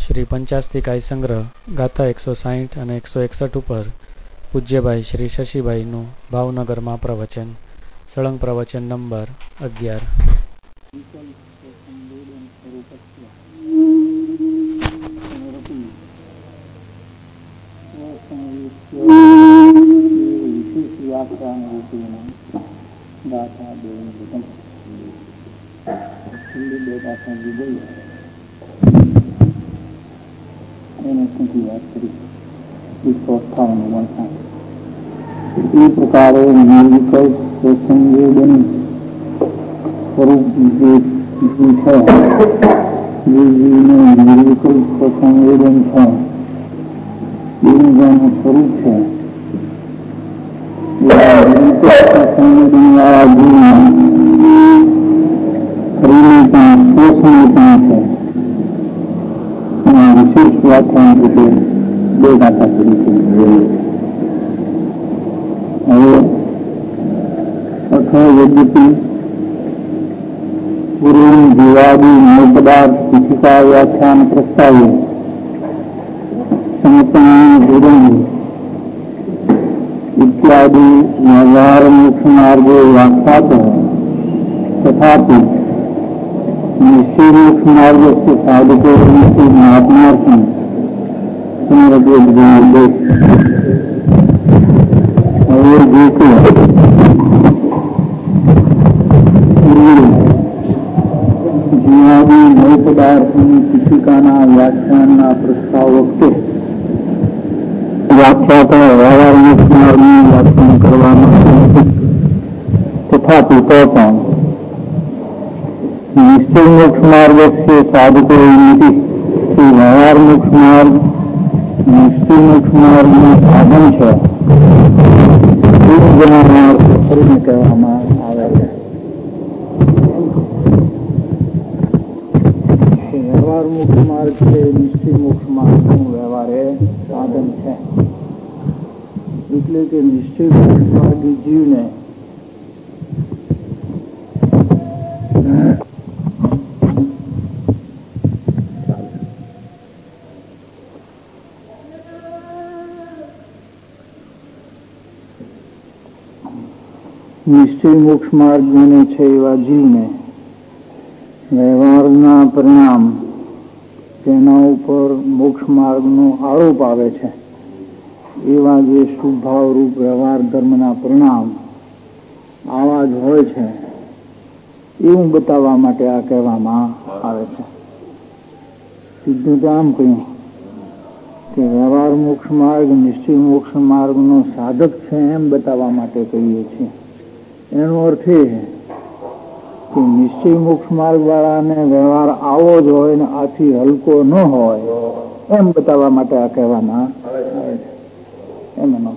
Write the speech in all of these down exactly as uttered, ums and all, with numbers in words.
श्री पंचास्तिकाय संग्रह गाथा एक सौ साठ और एक सौ एकसठ पर पूज्यभाई श्री शशिभाईનું ભાવનગરમાં પ્રવચન સળંગ પ્રવચન નંબર અગિયાર. इसी प्रकार निर्विकल्प संवेदन स्वरूप जो है, निर्विकल्प संवेदन है, स्वरूप है, संवेदन वाला जीवन है. विशेष व्याख्यान के दो गाथा तरीके अथवा यद्यपि पूर्व जीवादि मूल पदार्थ किसी का व्याख्यान प्रस्तावित समर्पण इत्यादि व्यवहार मोक्ष मार्ग व्याख्यात है, तथापि निश्चय मोक्ष मार्ग से साधकों से महात्मार्थम और देखो जीवादि नए पदार्थ में किसी का ना व्याख्यान ना प्रस्ताव वक्ते व्याख्या का व्यवहार मोक्ष मार्ग में व्याख्यान करवाना तथा पिता का निश्चय मोक्ष मार्ग से साधकों व्यवहार मोक्ष मार्ग निश्चय मोक्ष मार्ग में साधन है કહેવામાં આવે છે. વ્યવહાર મુક્ત માર્ગ છે, નિશ્ચય મોક્ષ માર્ગનું વ્યવહાર એ સાધન છે. એટલે કે નિશ્ચય મોક્ષ માર્ગી જીવને નિશ્ચય મોક્ષ માર્ગ જાણે છે એવા જીવને વ્યવહારના પરિણામ તેના ઉપર મોક્ષ માર્ગનો આરોપ આવે છે એવા જે શુભભાવરૂપ વ્યવહાર ધર્મના પરિણામ આવા જ હોય છે એવું બતાવવા માટે આ કહેવામાં આવે છે. સીધું તો આમ કહ્યું કે વ્યવહાર મોક્ષ માર્ગ નિશ્ચય મોક્ષ માર્ગનો સાધક છે એમ બતાવવા માટે કહીએ છીએ. એનો અર્થ એ કે નિશ્ચય મોક્ષ માર્ગ વાળાને વ્યવહાર આવો જ હોય ને આથી હલકો ન હોય એમ બતાવવા માટે આ કહેવામાં આવે છે. એમ એનો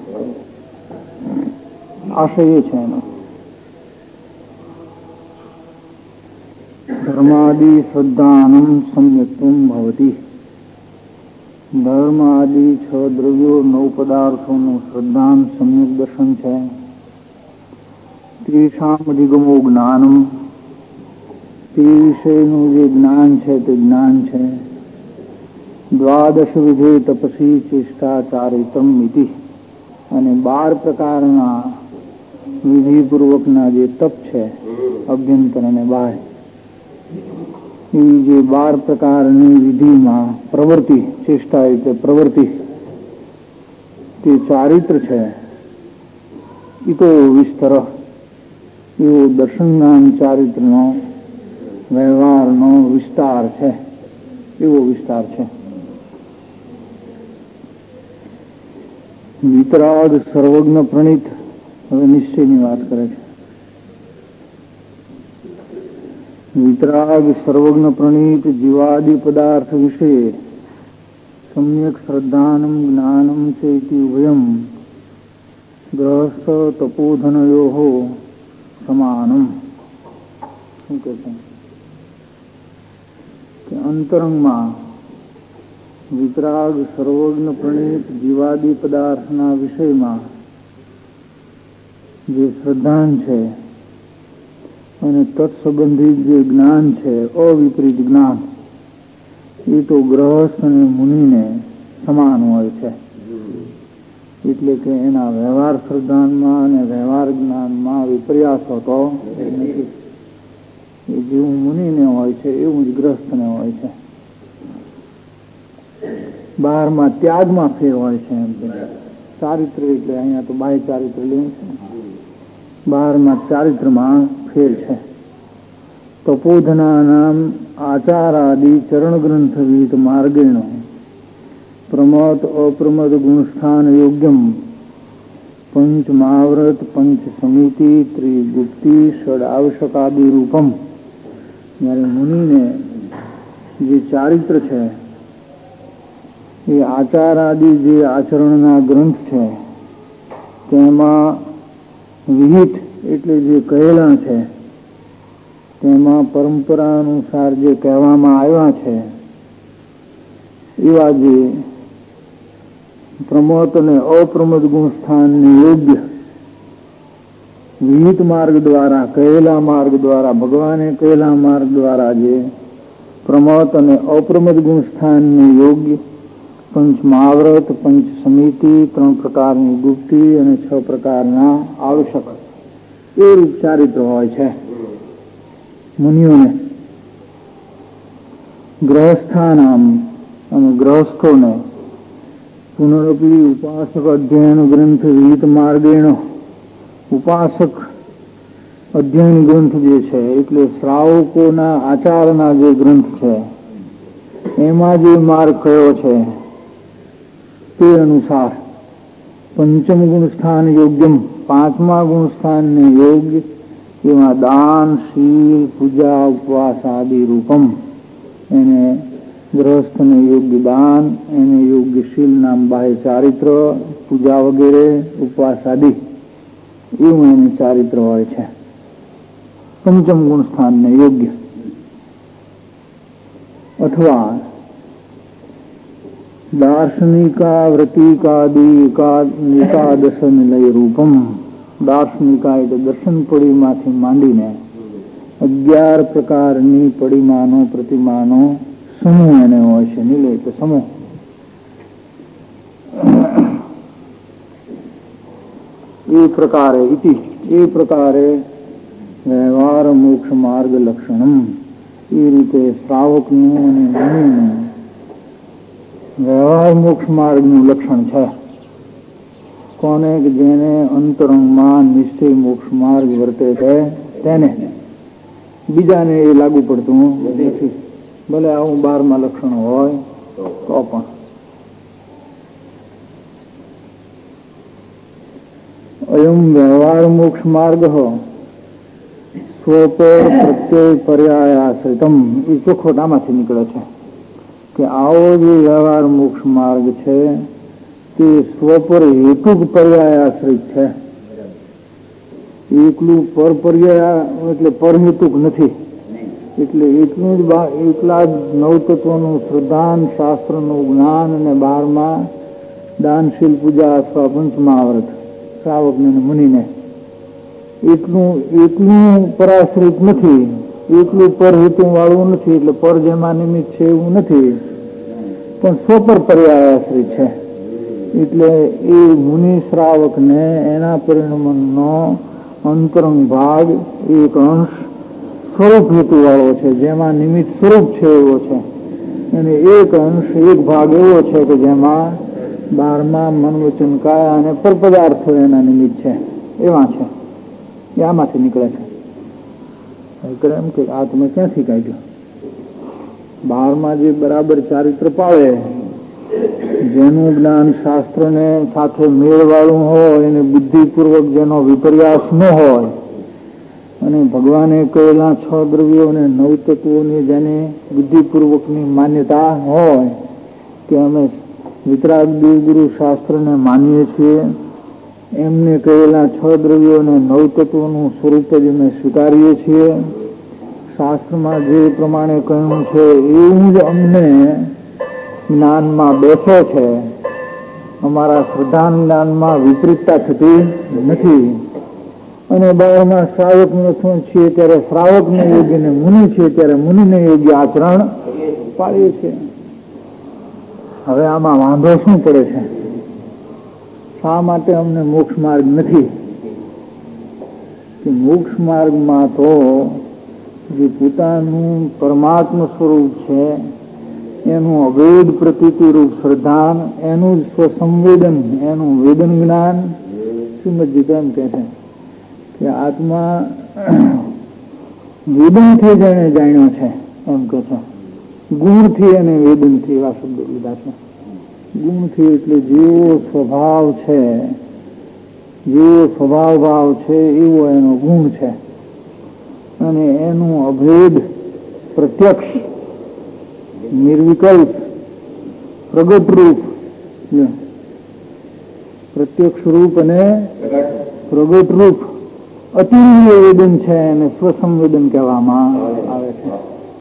આશય એ છે એનો. ધર્માદિ શ્રદ્ધાનમ સમ્યક્ત્વમ ભવતી. ધર્મ આદિ છ દ્રવ્યો નવ પદાર્થોનું શ્રદ્ધાન સમ્યક દર્શન છે. તેષામ અધિગમો જ્ઞાનમ. તે વિષયનું જે જ્ઞાન છે તે જ્ઞાન છે. દ્વાદશ વિધે તપસી ચેષ્ટાચારિતમ ઇતિ. અને બાર પ્રકારના વિધિપૂર્વકના જે તપ છે અભ્યંતર અને બાહ્ય એ જે બાર પ્રકારની વિધિમાં પ્રવૃત્તિ ચેષ્ટા એટલે પ્રવૃત્તિ તે ચારિત્ર છે એ તો વિસ્તર એવો દર્શનજ્ઞાન ચારિત્રનો વ્યવહારનો વિસ્તાર છે એવો વિસ્તાર છે. વિતરાગ સર્વજ્ઞ પ્રણીત. હવે નિશ્ચયની વાત કરે છે. વિતરાગ સર્વજ્ઞ પ્રણીત જીવાદિ પદાર્થ વિશે સમ્યક શ્રદ્ધાનમ જ્ઞાનમ ચેતિ ઉભયમ ગ્રહસ્થ તપોધનયો સમાનમ. શું કે છે કે અંતરંગમાં વિતરાગ સર્વજ્ઞ પ્રણીત જીવાદિ પદાર્થના વિષયમાં જે શ્રદ્ધાન છે અને તત્સંબંધિત જે જ્ઞાન છે અવિપરીત જ્ઞાન એ તો ગ્રહસ્થ અને મુનિને સમાન હોય છે. એટલે કે એના વ્યવહાર શ્રદ્ધાનમાં અને વ્યવહાર જ્ઞાનમાં વિપર્યાસ હોતો નથી. એ જેવું મુનિને હોય છે એવું જ ગ્રહસ્થને હોય છે. બહારમાં ત્યાગમાં ફેર હોય છે. એમ કે ચારિત્ર એટલે અહીંયા તો બાહ્ય ચારિત્ર લેવું છે, બહારમાં ચારિત્રમાં ફેર છે. તપોધના નામ આચારાદિ ચરણ ગ્રંથ વિહિત માર્ગેણ પ્રમત અપ્રમદ ગુણસ્થાન યોગ્યમ પંચ મહાવ્રત પંચ સમિતિ ત્રિગુપ્તિ ષડ આવશ્યકાદિ રૂપમ. જ્યારે મુનિને જે ચારિત્ર છે એ આચારાદિ જે આચરણના ગ્રંથ છે તેમાં વિહિત એટલે જે કહેલા છે તેમાં પરંપરા અનુસાર જે કહેવામાં આવ્યા છે એવા જે પ્રમોદ અને અપ્રમોદ ગુણ સ્થાનને યોગ્ય વિહિત માર્ગ દ્વારા કહેલા માર્ગ દ્વારા ભગવાને કહેલા માર્ગ દ્વારા જે પ્રમોદ અને અપ્રમોદ ગુણ સ્થાનને યોગ્ય પંચ મહાવ્રત પંચ સમિતિ ત્રણ પ્રકારની ગુપ્તિ અને છ પ્રકારના આવશ્યક એ રૂપ ચારિત્ર હોય છે મુનિઓને. ગ્રહસ્થાનામ અને ગ્રહસ્થોને પુનરપી ઉપાસક અધ્યયન ગ્રંથ વિહિત માર્ગેણ. ઉપાસક અધ્યયન ગ્રંથ જે છે એટલે શ્રાવકોના આચારના જે ગ્રંથ છે એમાં જે માર્ગ કયો છે તે અનુસાર પંચમ ગુણસ્થાન યોગ્યમ પાંચમા ગુણસ્થાનને યોગ્ય એમાં દાન શીલ પૂજા ઉપવાસ આદિ રૂપમ. એને ગ્રહસ્થને યોગ્ય દાન, એને યોગ્ય શીલ નામ બાહ્ય ચારિત્ર, પૂજા વગેરે ઉપવાસ આદિ એવું એનું ચારિત્ર હોય છે. પંચમ ગુણસ્થાનને યોગ્ય. અથવા દાર્શનિકા વ્રતિકાદિ એકાદશ નિલય રૂપમ. દાર્શનિકા એટલે દર્શન પડીમાંથી માંડીને અગિયાર પ્રકારની પડીમાનો પ્રતિમાનો સમૂહ એને હોય છે. નિલય એટલે સમૂહ. એ પ્રકારે ઇતિ એ પ્રકારે વ્યવહાર મોક્ષ માર્ગ લક્ષણમ. એ રીતે શ્રાવકનું અને મુનિનું વ્યવહાર મોક્ષ માર્ગનું લક્ષણ છે. કોને કે જેને અંતરંગમાં નિશ્ચય મોક્ષ માર્ગ વર્તે છે તેને. બીજાને એ લાગુ પડતું નથી. ભલે આવું બારમાં લક્ષણ હોય તો પણ. અયમ વ્યવહાર મોક્ષ માર્ગ સ્વપર પ્રત્યય પર્યાયાશ્રિતમ. એ ચોખ્ખોટ આમાંથી નીકળે છે કે આવો જે વ્યવહાર મોક્ષ માર્ગ છે તે સ્વપર હેતુક પર્યાયાશ્રિત છે. એકલું પર પર્યાય એટલે પરહેતુક નથી. એટલે એટલું જ એકલા જ નવતત્વનું શ્રદ્ધાન શાસ્ત્રનું જ્ઞાન અને બારમાં દાનશીલ પૂજા અથવા પંચમહાવ્રત શ્રાવકને મુનિને એટલું એટલું પરાશ્રિત નથી. એટલું પરહેતુ વાળું નથી. એટલે પર જેમાં નિમિત્ત છે એવું નથી, પણ સ્વપર પર્યાયાશ્રિત છે. એટલે એ મુનિ શ્રાવકને એના પરિણમનનો અંતરંગ ભાગ એક અંશ સ્વરૂપ હેતુ વાળો છે, જેમાં નિમિત્ત સ્વરૂપ છે એવો છે. અને એક અંશ એક ભાગ એવો છે કે જેમાં બારમાં મન વચન કાયા અને પરપદાર્થો એના નિમિત્ત છે એવા છે. એ આમાંથી નીકળે છે. એમ કે આ તમે ક્યાંથી કાઢ્યું? બારમાં જે બરાબર ચારિત્ર પાળે, જેનું જ્ઞાન શાસ્ત્રને સાથે મેળવાળું હોય અને બુદ્ધિપૂર્વક જેનો વિપર્યાસ ન હોય અને ભગવાને કહેલા છ દ્રવ્યો અને નવ તત્વોની જેને બુદ્ધિપૂર્વકની માન્યતા હોય કે અમે વિતરાગ દેવગુરુ શાસ્ત્રને માનીએ છીએ, એમને કહેલા છ દ્રવ્યો અને નવ તત્વોનું સ્વરૂપ જ અમે સ્વીકારીએ છીએ, શાસ્ત્રમાં જે પ્રમાણે કહ્યું છે એવું જ અમને જ્ઞાનમાં બેસે છે. અમારા શ્રદ્ધાન જ્ઞાનમાં વિપરીતતા થતી નથી. અને બારમાં શ્રાવકને છીએ ત્યારે શ્રાવકને યોગ્ય ને મુનિ છીએ ત્યારે મુનિને યોગ્ય આચરણ પાળીએ છીએ. હવે આમાં વાંધો શું પડે છે? શા માટે અમને મોક્ષ માર્ગ નથી? કે મોક્ષ માર્ગમાં તો જે પોતાનું પરમાત્મ સ્વરૂપ છે એનું અભેદ પ્રતીતિ રૂપ શ્રદ્ધાન, એનું જ સ્વસંવેદન, એનું વેદન જ્ઞાન. શ્રીમદજી તો એમ કહે છે કે આત્મા વેદનથી જેને જાણ્યો છે, એમ કહે છે. ગુણથી અને વેદનથી એવા શબ્દો લીધા છે. ગુણથી એટલે જેવો સ્વભાવ છે, જેવો સ્વભાવ ભાવ છે એવો એનો ગુણ છે, અને એનું અભેદ પ્રત્યક્ષ નિર્વિકલ્પ પ્રગટ રૂપ, પ્રત્યક્ષ રૂપ અને પ્રગટ રૂપ અતિરિય વેદન છે, અને સ્વસંવેદન કહેવામાં આવે છે.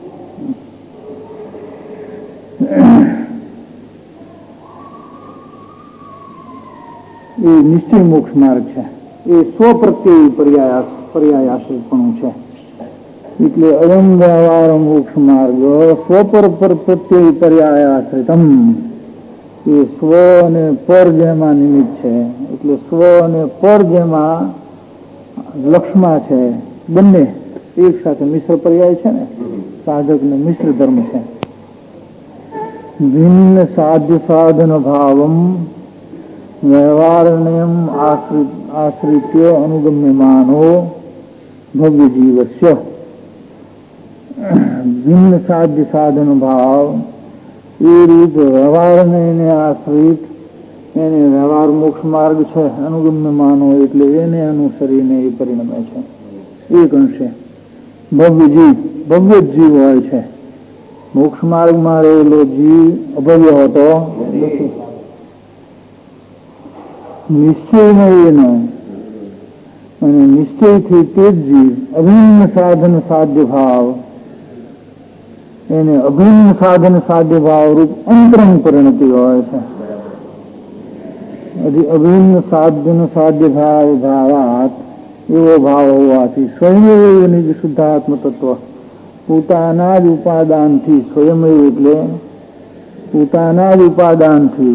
એ નિશ્ચય મોક્ષ માર્ગ છે. એ સ્વપ્રત્યય પર્યાય પર્યાય આશ્રિતપણું છે. એટલે અયમ વ્યવહાર મોક્ષ માર્ગ સ્વપર પર પ્રત્યય પર્યાય આશ્રિતમ. એ સ્વ અને પર જેમાં નિમિત્ત છે, એટલે સ્વ અને પર જેમાં લક્ષમાં છે, બંને એક સાથે મિશ્ર પર્યાય છે ને, સાધક ને મિશ્ર ધર્મ છે. ભિન્ન સાધ્ય સાધન ભાવમ વ્યવહારણ્યમ આશ્રિત આશ્રિત્ય અનુગમ્યમાનો ભવ્ય જીવસ્ય. ભિન્ન સાધ્ય સાધન ભાવ એ રીત વ્યવહારને આશ્રિત, એને વ્યવહાર મોક્ષ માર્ગ છે. અનુગમ્યમાનો એટલે એને અનુસરીને એ પરિણમે છે. એક અંશે ભવ્ય જીવ, ભવ્ય જીવ હોય છે. મોક્ષ માર્ગમાં રહેલો જીવ અભવ્ય હોતો નથી. નિશ્ચયનો એનો, અને નિશ્ચયથી તે જ જીવ અભિન્ન સાધન સાધ્ય ભાવ, એને અભિન્ન સાધન સાધ્ય ભાવ રૂપ અંતરંગ પરિણતિ હોય છે. અભિન્ન સાધન સાધ્ય ભાવ ભાવાત એવો ભાવ હોવાથી સ્વયં નિજ શુદ્ધાત્મ તત્વ પોતાના જ ઉપાદાનથી, સ્વયં એટલે પોતાના જ ઉપાદાનથી,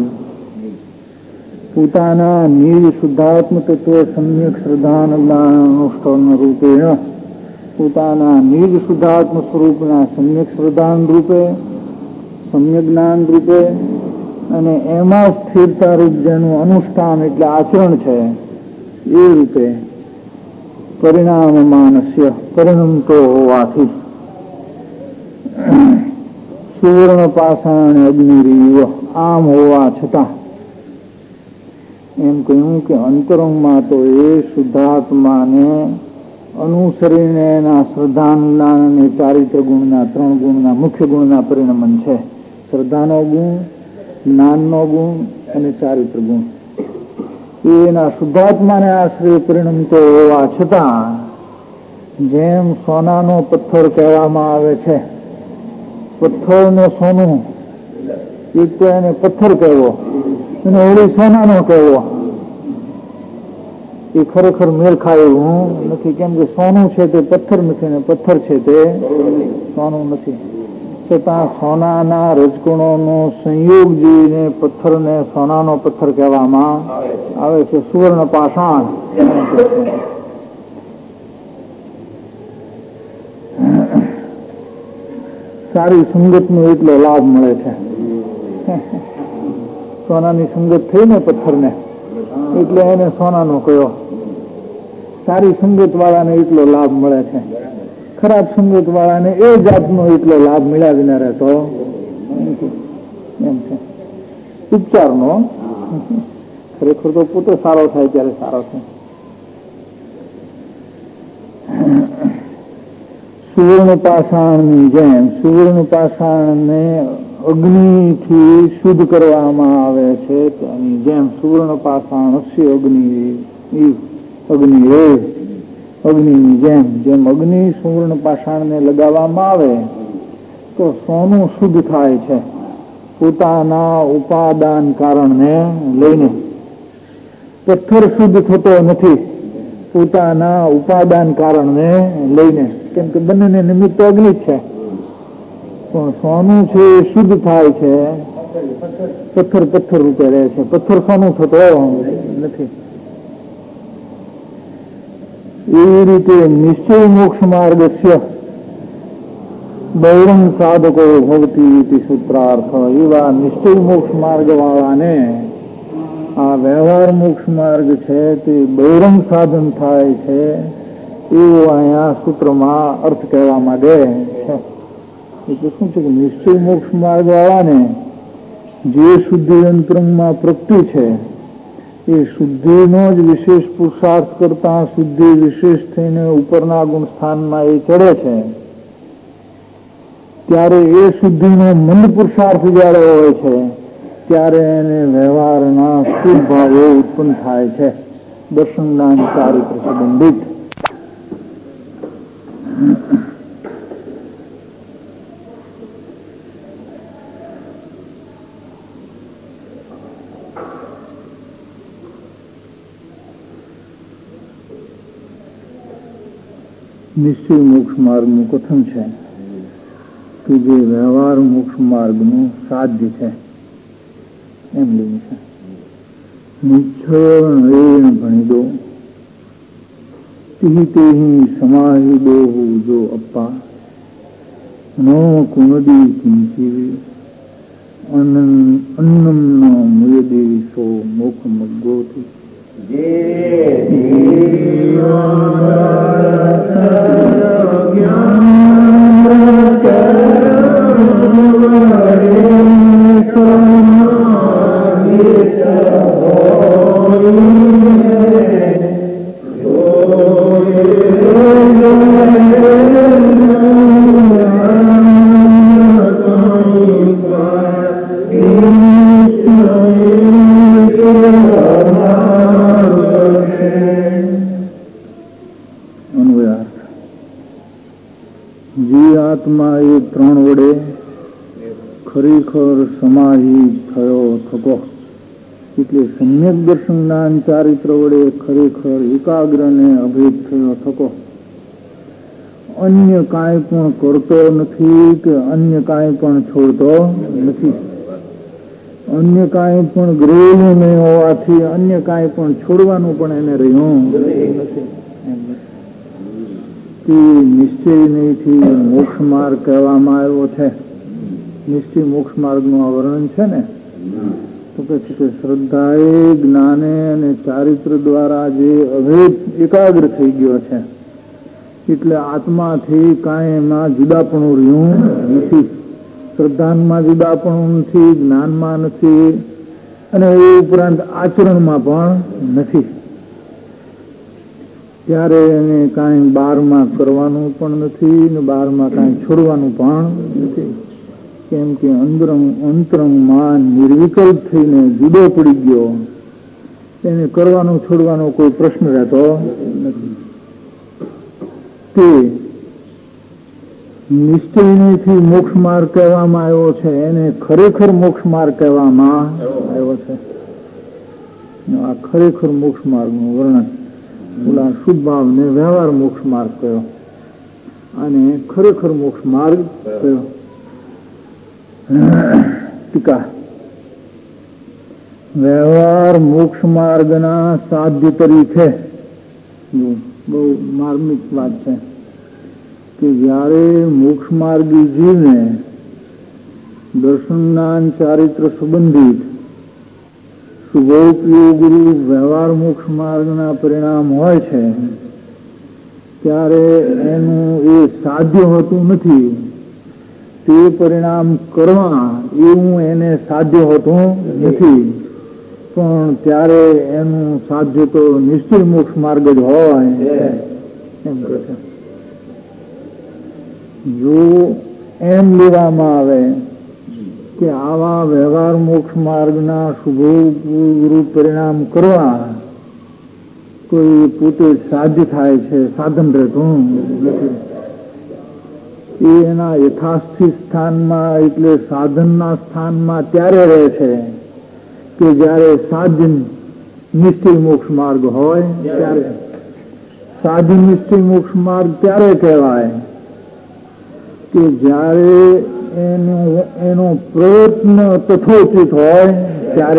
પોતાના નિજ શુદ્ધાત્મ તત્વ સમ્યક શ્રદ્ધાન જ્ઞાન અનુષ્ઠાન રૂપેણ, પોતાના નિજ શુદ્ધાત્મ સ્વરૂપના સમ્યક શ્રદ્ધાન રૂપે, સમ્યક જ્ઞાન રૂપે, અને એમાં સ્થિરતા રૂપ જેનું અનુષ્ઠાન એટલે આચરણ છે એ રૂપે પરિણામ માનસ્ય પરિણમતો હોવાથી સુવર્ણ પાષાણ અગ્નિરીવ આમ હોવા છતાં એમ કહ્યું કે અંતરંગમાં તો એ શુદ્ધાત્માને અનુસરીને એના શ્રદ્ધાન જ્ઞાન અને ચારિત્ર ગુણના ત્રણ ગુણના મુખ્ય ગુણના પરિણમન છે. શ્રદ્ધાનો ગુણ, જ્ઞાનનો ગુણ અને ચારિત્ર ગુણ એના શુદ્ધાત્માને આશ્રય પરિણમતો હોવા છતાં જેમ સોનાનો પથ્થર કહેવામાં આવે છે, પથ્થરને સોનું, એક તો એને પથ્થર કહેવો અને ઓળી સોનાનો કહેવો, એ ખરેખર મેળ ખાય એવું નથી. કેમ કે સોનું છે તે પથ્થર નથી ને પથ્થર છે તે સોનું નથી. છતાં સોનાના રજકણોનો સંયોગ જોઈને પથ્થરને સોનાનો પથ્થર કહેવામાં આવે છે. સુવર્ણ પાષાણ સારી સંગતનો એટલો લાભ મળે છે. સોનાની સંગત થઈ ને પથ્થરને એટલે એને સોનાનો કયો. સારી સંગત વાળાને એટલો લાભ મળે છે. ખરાબ સંગત વાળાને એ જાતનો એટલો લાભ મળ્યા વિના રહેતો એમ છે. ઉપચારનો ખરેખર તો પોતે સારો થાય ત્યારે સારો છે. સુવર્ણ પાષાણની જેમ સુવર્ણ પાષાણને અગ્નિથી શુદ્ધ કરવામાં આવે છે, તેની જેમ સુવર્ણ પાષાણ અસ્ય અગ્નિ અગ્નિ એ અગ્નિની જેમ જેમ અગ્નિ સુવર્ણ પાષાણને લગાવવામાં આવે તો સોનું શુદ્ધ થાય છે. પોતાના ઉપાદાન કારણને લઈને પથ્થર શુદ્ધ થતો નથી, પોતાના ઉપાદાન કારણને લઈને. કેમ કે બંનેને નિમિત્ત અગ્નિ જ છે, પણ સોનું છે એ શુદ્ધ થાય છે પથ્થર પથ્થર રૂપે રહે છે. પથ્થર ખાનું થતો નથી. એવી રીતે નિશ્ચય મોક્ષ માર્ગ છે બહિરંગ સાધકો ભવતી સૂત્રાર્થ. એવા નિશ્ચય મોક્ષ માર્ગ વાળાને આ વ્યવહાર મોક્ષ માર્ગ છે તે બહિરંગ સાધન થાય છે એવું અહીંયા સૂત્રમાં અર્થ કહેવા માંગે છે. એટલે શું છે કે નિશ્ચય મોક્ષ માર્ગ વાળાને જે શુદ્ધિ અંતરંગમાં પ્રગતિ છે એ શુદ્ધિનો જ વિશેષ પુરુષાર્થ કરતા શુદ્ધિ વિશેષ થઈને ઉપરના ગુણ સ્થાનમાં એ ચડે છે. ત્યારે એ શુદ્ધિનો મંદ પુરુષાર્થ જયારે હોય છે ત્યારે એને વ્યવહારના શુભ ભાવો ઉત્પન્ન થાય છે, દર્શન જ્ઞાન ચારિત્ર સંબંધિત. નિશ્ચય મોક્ષ માર્ગનું કથન છે કે જે વ્યવહાર મોક્ષ માર્ગનું સાધ્ય છે એમ લીધું છે. નિશ્ચય ભણી દો તિહી તેહી સમાહી દો જો અપ્પા ન કુનદી કિંચીવી અન્નમ ન મુયદેવી સો મોખ મગ્ગોતી. આત્મા એ ત્રણ વડે ખરેખર સમાહિત થયો થકો એટલે સમ્યક દર્શન જ્ઞાન ચારિત્ર વડે ખરેખર એકાગ્ર ને અભેદ થયો થકો. અન્ય કાંઈ પણ કરતો નથી કે અન્ય કાંઈ પણ છોડતો નથી. અન્ય કાંઈ પણ ગ્રહેલું નહીં હોવાથી અન્ય કાંઈ પણ છોડવાનું પણ એને રહ્યું નથી. નિશ્ચય નહીંથી મોક્ષ માર્ગ કહેવામાં આવ્યો છે. નિશ્ચય મોક્ષ માર્ગનું આ વર્ણન છે ને તો કે છે કે શ્રદ્ધાએ જ્ઞાને અને ચારિત્ર દ્વારા જે અભેદ એકાગ્ર થઈ ગયો છે એટલે આત્માથી કાંઈ એમાં જુદાપણું રહ્યું નથી. શ્રદ્ધામાં જુદાપણું નથી, જ્ઞાનમાં નથી અને એ ઉપરાંત આચરણમાં પણ નથી. ત્યારે એને કાંઈ બહારમાં કરવાનું પણ નથી ને બહારમાં કાંઈ છોડવાનું પણ નથી. કેમ કે અંતરંગ અંતરંગમાં નિર્વિકલ્પ થઈને જુદો પડી ગયો, એને કરવાનું છોડવાનો કોઈ પ્રશ્ન રહેતો નથી. તે નિશ્ચયથી મોક્ષ માર્ગ કહેવામાં આવ્યો છે, એને ખરેખર મોક્ષ માર્ગ કહેવામાં આવ્યો છે. આ ખરેખર મોક્ષ માર્ગનું વર્ણન ઓલા શુભ ભાવ ને વ્યવહાર મોક્ષ માર્ગ કયો અને ખરેખર મોક્ષ માર્ગ કયો. ટીકા વ્યવહાર મોક્ષ માર્ગના સાધ્ય તરીકે બહુ માર્મિક વાત છે કે જયારે મોક્ષ માર્ગી જીવને દર્શન જ્ઞાન ચારિત્ર સંબંધિત શુભોપયોગી વ્યવહાર મોક્ષ માર્ગના પરિણામ હોય છે ત્યારે એનું એ સાધ્ય હોતું નથી. તે પરિણામ કરવા એવું એને સાધ્ય હોતું નથી, પણ ત્યારે એનું સાધ્ય તો નિશ્ચય મોક્ષ માર્ગ જ હોય એમ કહે છે. જો એમ લેવામાં આવે કે આવા વ્યવહાર મોક્ષ માર્ગના શુભોપયોગી પરિણામ કરવા કોઈ પોતે સાધ્ય થાય છે, સાધન રહેતું નથી. એ એના યથાસ્થિત સ્થાનમાં એટલે સાધનના સ્થાનમાં ત્યારે રહે છે કે જયારે સાધન નિશ્ચય મોક્ષ માર્ગ હોય ત્યારે. સાધન નિશ્ચય મોક્ષ માર્ગ ત્યારે કહેવાય કે જયારે એનો એનો પ્રયત્ન તથોચિત હોય ત્યારે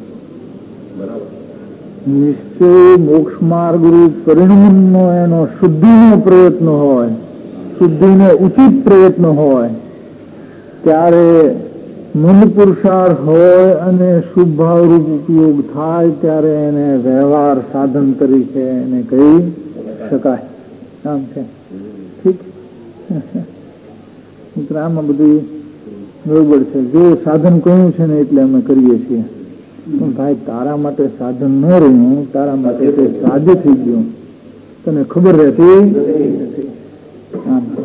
નિશ્ચય મોક્ષ માર્ગ રૂપ પરિણમનો એનો શુદ્ધિનો પ્રયત્ન હોય, શુદ્ધિનો ઉચિત પ્રયત્ન હોય, ત્યારે મન પુરુષાર્થ હોય અને શુભ ભાવરૂપ ઉપયોગ થાય ત્યારે એને વ્યવહાર સાધન તરીકે એને કહી શકાય. આમ છે. ઠીક. મિત્ર, આમાં બધી બરોબર છે. જો સાધન કહ્યું છે ને એટલે અમે કરીએ છીએ. પણ ભાઈ, તારા માટે સાધન ન રહ્યું, તારા માટે તે સાધ્ય થઈ ગયું, તને ખબર રહેતી નથી. આમ છે.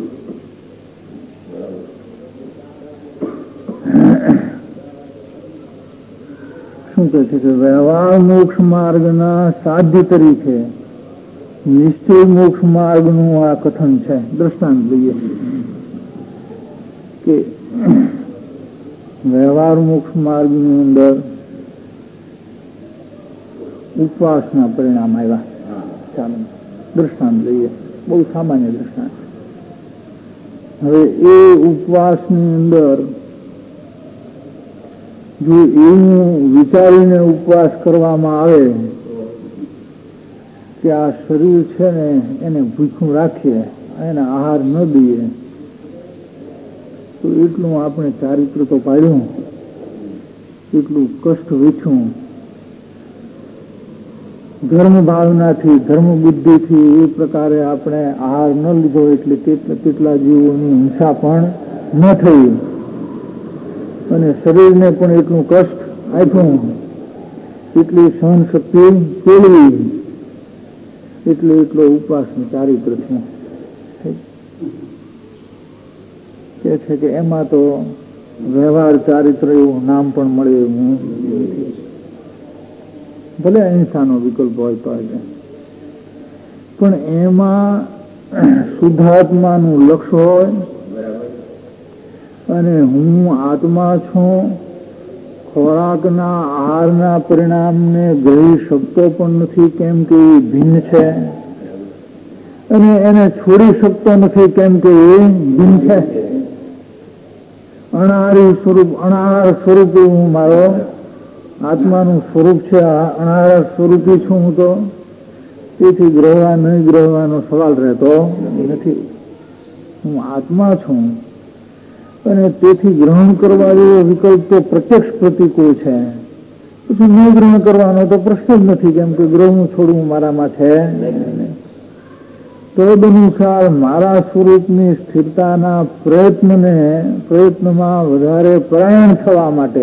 શું કહે છે કે વ્યવહાર મોક્ષ માર્ગના સાધ્ય તરીકે નિશ્ચય મોક્ષ માર્ગનું આ કથન છે. દ્રષ્ટાંત લઈએ કે વ્યવહાર મોક્ષ માર્ગની અંદર ઉપવાસના પરિણામ આવ્યા. ચાલો દ્રષ્ટાંત લઈએ, બહુ સામાન્ય દ્રષ્ટાંત. હવે એ ઉપવાસની અંદર જો એવું વિચારીને ઉપવાસ કરવામાં આવે કે આ શરીર છે ને એને ભૂખ્યું રાખીએ, એને આહાર ન દઈએ, તો એટલું આપણે ચારિત્ર તો પાડ્યું, એટલું કષ્ટ વેઠ્યું, ધર્મ ભાવનાથી ધર્મ બુદ્ધિથી એ પ્રકારે આપણે આહાર ન લીધો એટલે તેટલા જીવોની હિંસા પણ ન થઈ અને શરીરને પણ એટલું કષ્ટ આપ્યું, એટલી સહન શક્તિ કેળવી, એટલે એટલો ઉપવાસનું ચારિત્ર છે. કે છે કે એમાં તો વ્યવહાર ચારિત્ર એવું નામ પણ મળે એવું નથી. ભલે અહિંસાનો વિકલ્પ હોય તો પણ એમાં શુદ્ધાત્માનું લક્ષ્ય હોય અને હું આત્મા છું, ખોરાકના આહારના પરિણામને ગ્રહી શકતો પણ નથી કેમ કે એ ભિન્ન છે, અને એને છોડી શકતો નથી કેમ કે એ ભિન્ન છે. અનાહારી સ્વરૂપ, અનાહાર સ્વરૂપે હું મારો આત્માનું સ્વરૂપ છે, અનાહાર સ્વરૂપી છું હું, તો તેથી ગ્રહવા નહીં ગ્રહવાનો સવાલ રહેતો નથી. હું આત્મા છું અને તેથી ગ્રહણ કરવા જેવો વિકલ્પ તો પ્રત્યક્ષ પ્રતિકૂળ છે. પછી ન ગ્રહણ કરવાનો તો પ્રશ્ન જ નથી કેમ કે ગ્રહનું છોડવું મારામાં છે. તદનુસાર મારા સ્વરૂપની સ્થિરતાના પ્રયત્નને પ્રયત્નમાં વધારે પરાયણ થવા માટે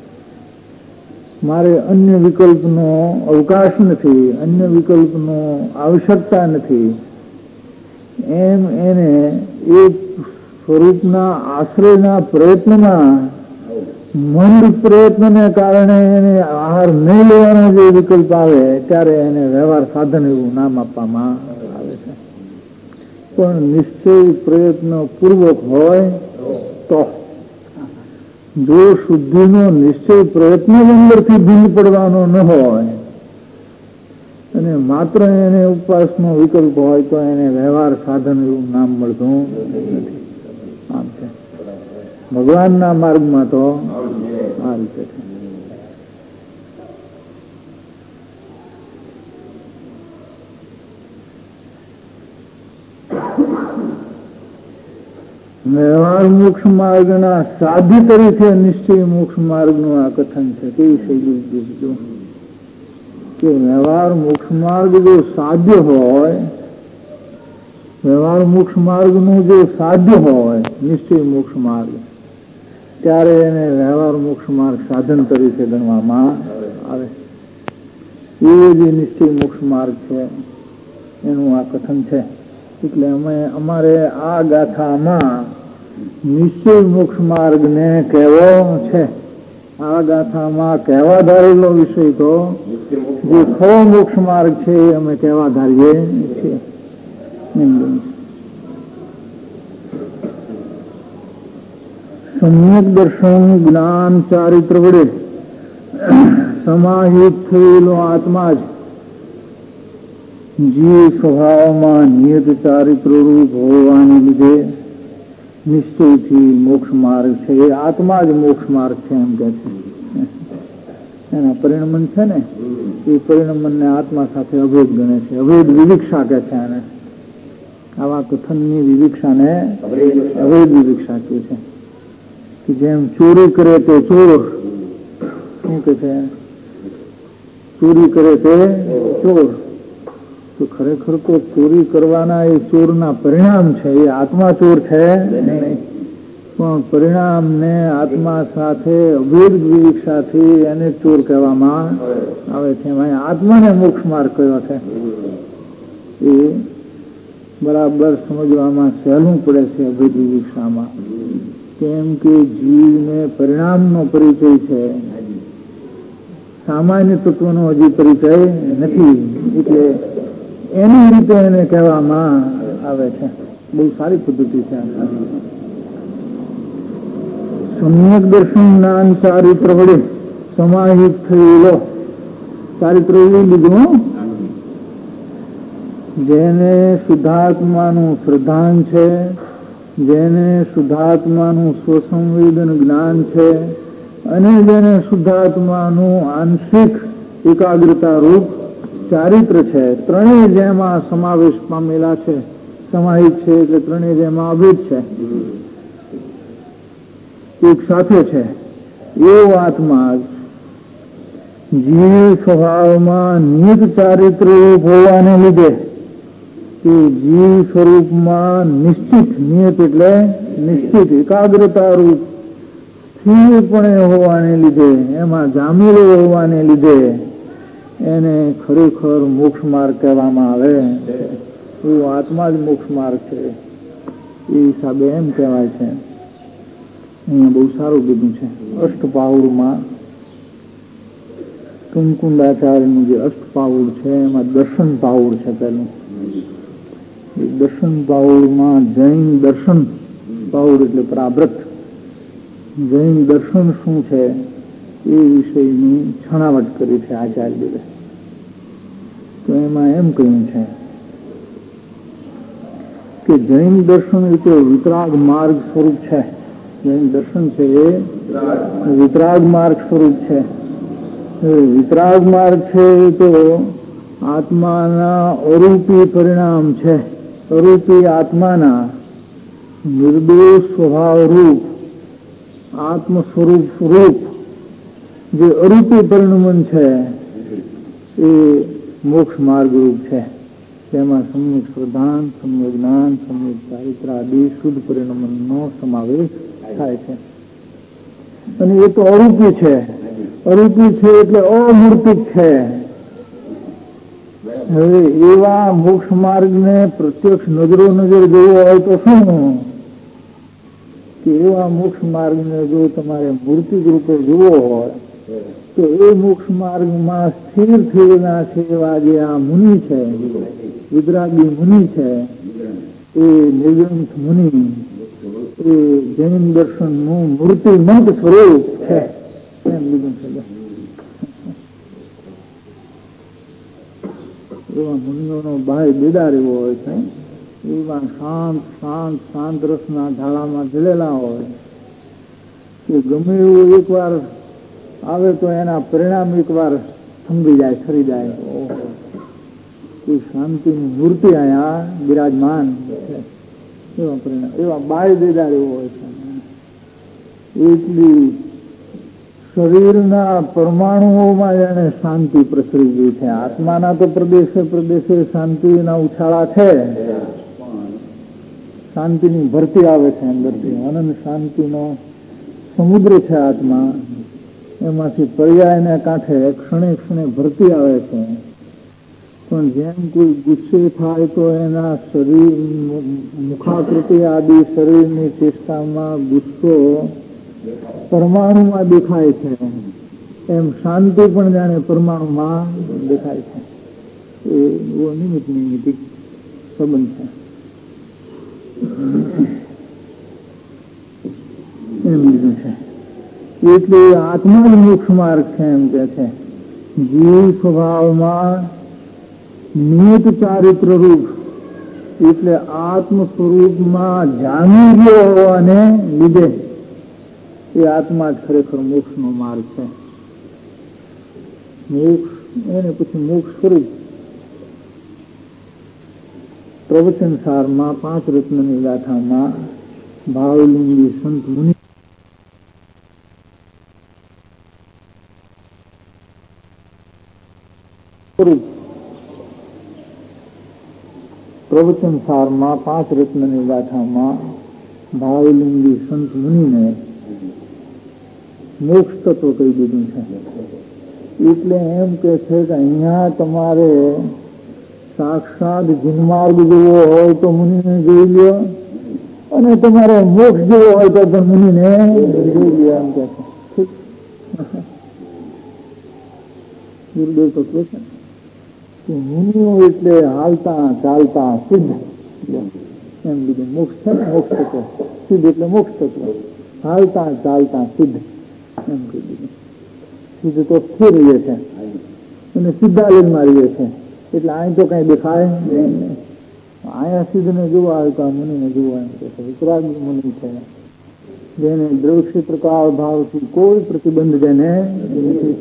મારે અન્ય વિકલ્પનો અવકાશ નથી, અન્ય વિકલ્પનો આવશ્યકતા નથી. એમ એને એક સ્વરૂપના આશ્રયના પ્રયત્નમાં મંદ પ્રયત્નને કારણે એને આહાર નહીં લેવાનો જે વિકલ્પ આવે ત્યારે એને વ્યવહાર સાધન એવું નામ આપવામાં આવે છે. પણ નિશ્ચય પ્રયત્ન પૂર્વક હોય તો, જો શુદ્ધિનો નિશ્ચય પ્રયત્ન અંદરથી ભીંગ પડવાનો ન હોય અને માત્ર એને ઉપવાસનો વિકલ્પ હોય તો એને વ્યવહાર સાધન એવું નામ મળતું નથી. આમ છે. ભગવાનના માર્ગમાં તો આ રીતે છે. વ્યવહાર મોક્ષ માર્ગના સાધ્ય તરીકે નિશ્ચય મોક્ષ માર્ગનું આ કથન છે. કેવી શૈલી બીજું કે વ્યવહાર મોક્ષ માર્ગ જો સાધ્ય હોય, વ્યવહાર મોક્ષ માર્ગનું જો સાધ્ય હોય નિશ્ચય મોક્ષ માર્ગ, ત્યારે એને વ્યવહાર મોક્ષ માર્ગ સાધન તરીકે ગણવામાં આવે. એ જે નિશ્ચય મોક્ષ માર્ગ છે એનું આ કથન છે. એટલે અમે અમારે આ ગાથામાં નિશ્ચય મોક્ષ માર્ગને કહેવો છે. આ ગાથામાં કહેવા ધારેલો વિષય તો જે ખરો મોક્ષ માર્ગ છે એ અમે કહેવા ધારીએ છીએ. સમ્યક દર્શન જ્ઞાન ચારિત્ર વડે સમાહિત થયેલો આત્મા જ જીવ સ્વભાવમાં નિયત ચારિત્ર રૂપ હોવાને લીધે નિશ્ચયથી મોક્ષ માર્ગ છે, એ આત્મા જ મોક્ષ માર્ગ છે એમ કે છે. એના પરિણમન છે ને એ પરિણમનને આત્મા સાથે અભેદ ગણે છે, અભેદ વિવિક્ષા કે છે એને. આવા કથનની વિવિક્ષાને અભેદ વિવિક્ષા કહે છે. કે જેમ ચોરી કરે તે ચોર, શું કે છે, ચોરી કરે તે ચોર, તો ખરેખર તો ચોરી કરવાના એ ચોરના પરિણામ છે, એ આત્મા ચોર છે નહીં. પણ પરિણામને આત્મા સાથે અભેદ વિવિક્ષાથી એને ચોર કહેવામાં આવે છે. એમાં આત્માને મોક્ષ માર્ગ કયો છે એ બરાબર સમજવામાં સહેલું પડે છે અભેદ વિવિક્ષામાં. કેમ કે જીવને પરિણામનો પરિચય છે, સામાન્ય તત્વનો હજી પરિચય નથી, એટલે એની રીતે એને કહેવામાં આવે છે. બહુ સારી પદ્ધતિ છે. સમ્યક દર્શન જ્ઞાન ચારિત્ર વડે સમાહિત થયેલો, ચારિત્ર એવું લીધું જેને શુદ્ધાત્માનું શ્રદ્ધાન છે, જેને શુદ્ધાત્માનું સ્વસંવેદન જ્ઞાન છે, અને જેને શુદ્ધાત્માનું આંશિક એકાગ્રતા રૂપ ચારિત્ર છે. ત્રણેય જેમાં સમાવેશ પામેલા છે, સમાહિત છે, એટલે ત્રણેય જેમાં અભેદ છે, એક સાથે છે. એવો આત્મા જીવ સ્વભાવમાં નિયત ચારિત્ર રૂપ હોવાને લીધે, કે જીવ સ્વરૂપમાં નિશ્ચિત, નિયત એટલે નિશ્ચિત એકાગ્રતા રૂપ સ્થિરપણે હોવાને લીધે, એમાં જામેલો હોવાને લીધે એને ખરેખર મોક્ષ માર્ગ કહેવામાં આવે. એવો આત્મા જ મોક્ષ માર્ગ છે એ હિસાબે એમ કહેવાય છે. અહીંયા બહુ સારું કીધું છે. અષ્ટપાઉડમાં કંકુંડાચાર્યનું જે અષ્ટપાઉડ છે એમાં દર્શન પાઉડ છે. પેલું દર્શન પાઉડમાં જૈન દર્શન પાઉડ એટલે પ્રાવ્રત, જૈન દર્શન શું છે એ વિષયની છણાવટ કરી છે આચાર્ય. તો એમાં એમ કહ્યું છે કે જૈન દર્શન એટલે વિતરાગ માર્ગ સ્વરૂપ છે. જૈન દર્શન છે એ વિતરાગ માર્ગ સ્વરૂપ છે. વિતરાગ માર્ગ છે તો આત્માના અરૂપી પરિણામ છે. અરૂપી આત્માના નિર્દોષ સ્વભાવ રૂપ આત્મ સ્વરૂપ રૂપ જે અરૂપી પરિણમન છે એ મોક્ષ માર્ગ રૂપ છે. તેમાં સમ્યક શ્રદ્ધાન, સમ્યક જ્ઞાન, સમ્યક ચારિત્ર આદિ શુદ્ધ પરિણમનનો સમાવેશ થાય છે. અને એ તો અરૂપી છે. અરૂપી છે એટલે અમૂર્તિક છે. હવે એવા મોક્ષ માર્ગને પ્રત્યક્ષ નજરો નજર જોવો હોય તો શું કે એવા મોક્ષ માર્ગને જો તમારે મૂર્તિક રૂપે જોવો હોય તો એ મોક્ષ માર્ગમાં સ્થિર થયેલા છે એવા જે આ મુનિ છે, વિતરાગી મુનિ છે, એ નિર્ગ્રંથ મુનિ એ જૈન દર્શનનું મૂર્તિમંત સ્વરૂપ છે એમ લીધું છે. એવા મુનિઓનો બાહ્ય બેદાર એવો હોય છે, એવા શાંત શાંત શાંત રસના ધારામાં જળેલા હોય કે ગમે એવું એકવાર આવે તો એના પરિણામ એકવાર સમજી જાય, ખરી જાય. કોઈ શાંતિની મૂર્તિ અહીંયા બિરાજમાન છે એવા પરિણામ, એવા બાહ્ય બેદાર એવો હોય છે. એટલી શરીરના પરમાણુઓમાં એને શાંતિ પ્રસરી ગઈ છે. આત્માના તો પ્રદેશે પ્રદેશે શાંતિના ઉછાળા છે, શાંતિની ભરતી આવે છે અંદરથી, અનંત શાંતિનો સમુદ્ર છે આત્મા. એમાંથી પર્યાયને કાંઠે ક્ષણે ક્ષણે ભરતી આવે છે. પણ જેમ કોઈ ગુસ્સે થાય તો એના શરીર મુખાકૃતિ આદિ શરીરની ચેષ્ટામાં ગુસ્સો પરમાણુમાં દેખાય છે, એમ શાંતિ પણ જાણે પરમાણુમાં દેખાય છે. એ એવો નિમિત્ત નિમિત્તિક સંબંધ છે એમ લીધું છે. એટલે આત્મા જ મોક્ષ માર્ગ છે એમ કે છે. જીવ સ્વભાવમાં નિયત ચારિત્ર રૂપ એટલે આત્મ સ્વરૂપમાં જામી ગયો હોવાને લીધે એ આત્મા જ ખરેખર મોક્ષનો માર્ગ છે. મોક્ષ એને પછી મોક્ષ સ્વરૂપ પ્રવચન સારમાં પાંચ રત્નની ગાથામાં ભાવલિંગી સંત મુનિ પ્રવચન સારમાં પાંચ રત્નની ગાથામાં ભાવલિંગી સંત મુનિને મોક્ષ તત્વ કહી દીધું છે. એટલે એમ કે છે કે અહીંયા તમારે સાક્ષાત જીનમાર્ગ જેવો હોય તો મુનિને જોઈ લ્યો, અને તમારે મોક્ષ જેવો હોય તો પણ મુનિને જોઈ લ્યો એમ કે છે. ગુરુદેવ તત્વ છે મુનિઓ એટલે હાલતા ચાલતા સિદ્ધ એમ બીજું મોક્ષ છે ને. મોક્ષ તત્વ સિદ્ધ એટલે મોક્ષ તત્વ, હાલતા ચાલતા સિદ્ધ એમ કહી દીધું. સિદ્ધ તો સ્થિર રહે છે અને સિદ્ધાલનમાં રહે છે. એટલે અહીં તો કઈ દેખાય નહીં. અહીંયા સિદ્ધ ને જોવા આવે તો આ મુનિને જોવા એમ કે છે. વિતરાગી મુનિ છે જેને દ્રવ્ય પ્રકાર ભાવથી કોઈ પ્રતિબંધ જેને નથી.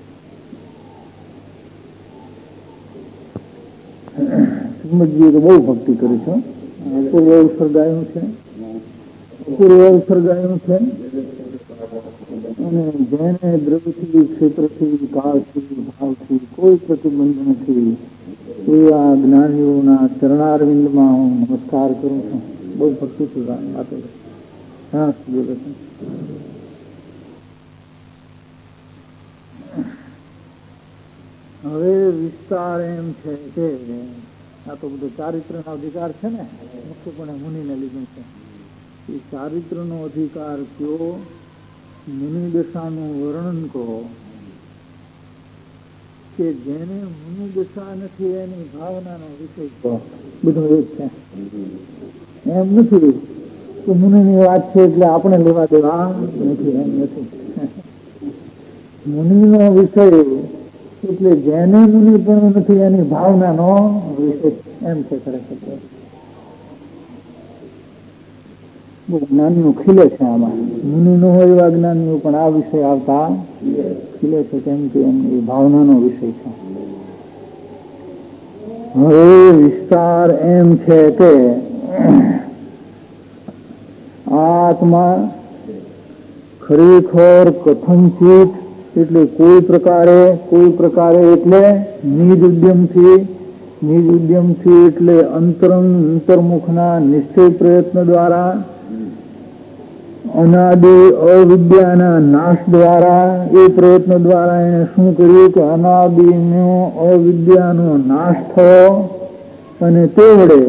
શ્રીમદજીએ તો બહુ ભક્તિ કરી છે. પૂર્વ ઉત્સર્ગાયું છે પૂર્વ ઉત્સર્ગાયું છે અને જેને દ્રવ્યથી ક્ષેત્રથી કાળથી ભાવથી કોઈ પ્રતિબંધ નથી એવા જ્ઞાનીઓના ચરણારવિંદમાં હું નમસ્કાર કરું છું. બહુ ભક્તિથી વાતો હા બોલે છે. હવે વિસ્તાર એમ છે કે આ તો બધો ચારિત્રનો અધિકાર છે ને, મુખ્યપણે મુનિને લીધું છે. એ ચારિત્રનો અધિકાર કયો, મુનિ દશાનું વર્ણન કહો કે જેને મુનિ દશા નથી એની ભાવનાનો વિષય કહો. બધું એ જ છે. એમ નથી કે મુનિની વાત છે એટલે આપણે લેવા દેવા નથી, એમ નથી. મુનિનો વિષય એટલે જેને મુનિ પણ નથી એની ભાવનાનો વિષય એમ છે. ખરેખર બહુ જ્ઞાનીઓ ખીલે છે આમાં. મુનિ નો હોય એવા જ્ઞાનીઓ પણ આ વિષય આવતા ખીલે છે, કેમ કે એમની ભાવનાનો વિષય છે. હવે વિસ્તાર એમ છે કે આત્મા ખરેખર કથનચિત એટલે કોઈ પ્રકારે કોઈ પ્રકારે એટલે નિજ ઉદ્યમથી નિજ ઉદ્યમથી એટલે અંતરંગ અંતર્મુખના નિશ્ચય પ્રયત્ન દ્વારા અનાદિ અવિદ્યાના નાશ દ્વારા એ પ્રયત્ન દ્વારા એને શું કર્યું કે અનાદિનો અવિદ્યાનો નાશ થયો અને તે વડે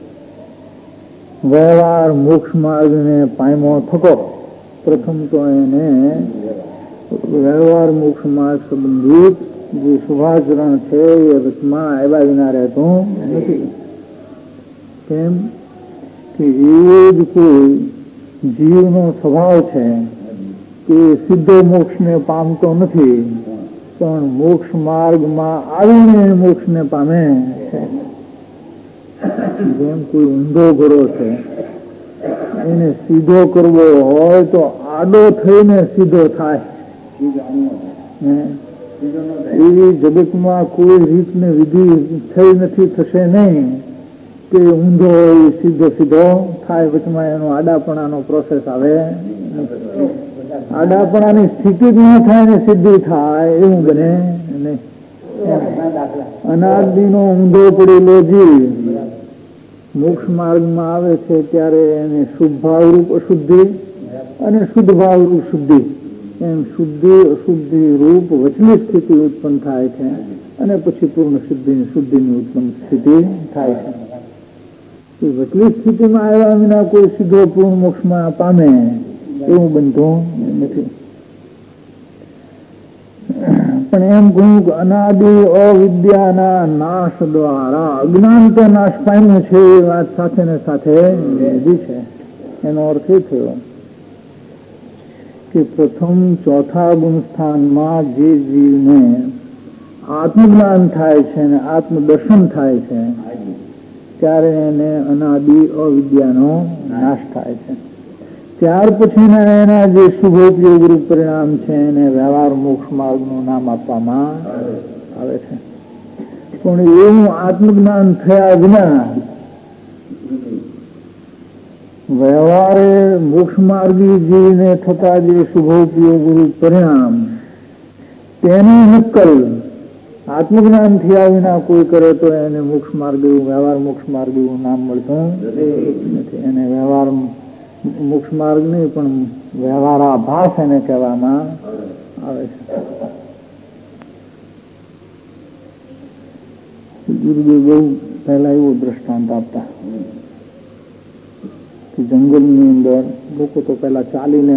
વ્યવહાર મોક્ષ માર્ગને પામ્યો થકો. પ્રથમ તો એને વ્યવહાર મોક્ષ માર્ગ સંબંધિત જે શુભાચરણ છે એ વચમાં આવ્યા વિના રહેતું નથી. કેમ કે એવો જ કોઈ જીવનો સ્વભાવ છે કે સીધો મોક્ષને પામતો નથી, પણ મોક્ષ માર્ગમાં આવીને મોક્ષને પામે છે. જેમ કોઈ ઊંધો ઘરો છે એને સીધો કરવો હોય તો આડો થઈને સીધો થાય. એવી જગતમાં કોઈ રીત ને વિધિ થઈ નથી, થશે નહીં કે ઊંધો હોય સીધો સીધો થાય. વચમાં એનો આડાપણાનો પ્રોસેસ આવે. આડાપણાની સ્થિતિ જ ન થાય ને સિદ્ધિ થાય એવું બને નહીં. અનાદિનો ઊંધો પડેલો જીવ મોક્ષ માર્ગમાં આવે છે ત્યારે એને શુભ ભાવરૂપ અશુદ્ધિ અને શુદ્ધ ભાવરૂપ શુદ્ધિ એમ શુદ્ધિ અશુદ્ધિ રૂપ વચલી સ્થિતિ ઉત્પન્ન થાય છે અને પછી પૂર્ણ શુદ્ધિ શુદ્ધિની ઉત્પન્ન સ્થિતિ થાય છે. વચલી સ્થિતિમાં આવ્યા વિના કોઈ સીધો પૂર્ણ મોક્ષમાં પામે એવું બનતું નથી. પણ એમ કહ્યું કે અનાદિ અવિદ્યાના નાશ દ્વારા અજ્ઞાન તો નાશ પામ્યું છે એ વાત સાથે ને સાથે લીધી છે. એનો અર્થ એ થયો કે પ્રથમ ચોથા ગુણસ્થાનમાં જે જીવને આત્મજ્ઞાન થાય છે ને આત્મદર્શન થાય છે ત્યારે એને અનાદિ અવિદ્યાનો નાશ થાય છે. ત્યાર પછીના એના જે શુભોપયોગ રૂપ પરિણામ છે એને વ્યવહાર મોક્ષ માર્ગનું નામ આપવામાં આવે છે. પણ એવું આત્મજ્ઞાન થયા વિના વ્યવહારે મોક્ષ માર્ગી જીવને થતા જે શુભોપયોગ રૂપ પરિણામ તેની નકલ આત્મજ્ઞાન થયા વિના કોઈ કરે તો એને મોક્ષ માર્ગ એવું વ્યવહાર મોક્ષ માર્ગ એવું નામ મળતું નથી. એને વ્યવહાર મોક્ષ માર્ગ નહીં પણ વ્યવહારાભાસ એને કહેવામાં આવે છે. ગુરુદેવ બહુ પહેલા એવું દ્રષ્ટાંત આપતા કે જંગલની અંદર લોકો તો પહેલા ચાલીને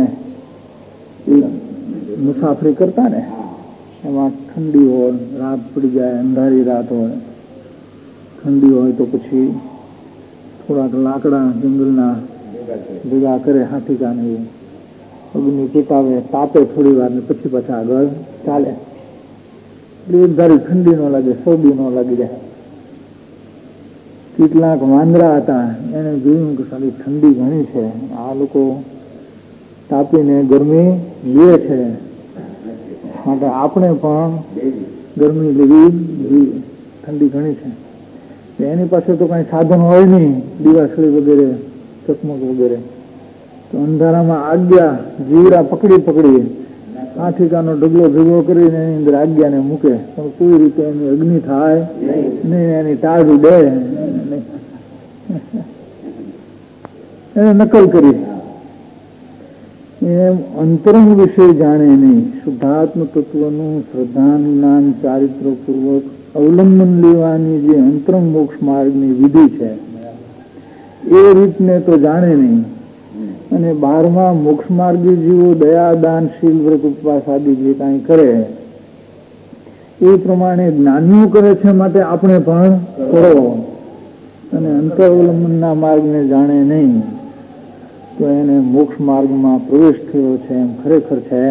મુસાફરી કરતા ને, એમાં ઠંડી હોય, રાત પડી જાય, અંધારી રાત હોય, ઠંડી હોય તો પછી થોડાક લાકડા જંગલના ભેગા કરે, હાથીકાને એવું અગ્નિ પેટાવે, તાપે થોડી વાર ને પછી પાછા આગળ ચાલે. એટલે એક ધારી ઠંડી ન લાગે, શરદી ન લાગી જાય. કેટલાક વાંદરા હતા, એને જોયું કે સારી ઠંડી ઘણી છે, આ લોકો તાપીને ગરમી લે છે, માટે આપણે પણ ગરમી લેવી જોઈએ, ઠંડી ઘણી છે. એની પાસે તો કઈ સાધન હોય નહીં, દીવાસળી વગેરે, ચકમક વગેરે, તો અંધારામાં આજ્ઞા જીવડા પકડી પકડી હાથીકાનો ઢગલો ભેગો કરીને એની અંદર આજ્ઞાને મૂકે, પણ કોઈ રીતે એની અગ્નિ થાય નહીં, એની તાજ ઉડે નહીં. એને નકલ કરી. એમ અંતરંગ વિશે જાણે નહીં, શુદ્ધાત્મ તત્વનું શ્રદ્ધા જ્ઞાન ચારિત્રપૂર્વક અવલંબન લેવાની જે અંતરંગ મોક્ષ માર્ગની વિધિ છે એ રીતને તો જાણે નહીં. અને બારમાં મોક્ષ માર્ગી જીવો દયા દાન શીલ વ્રત ઉપવાસ આદિ જે કાંઈ કરે એ પ્રમાણે જ્ઞાનીઓ કરે છે, માટે આપણે પણ કરો. અને અંતરવલંબનના માર્ગને જાણે નહીં તો એને મોક્ષ માર્ગમાં પ્રવેશ થયો છે એમ ખરેખર છે.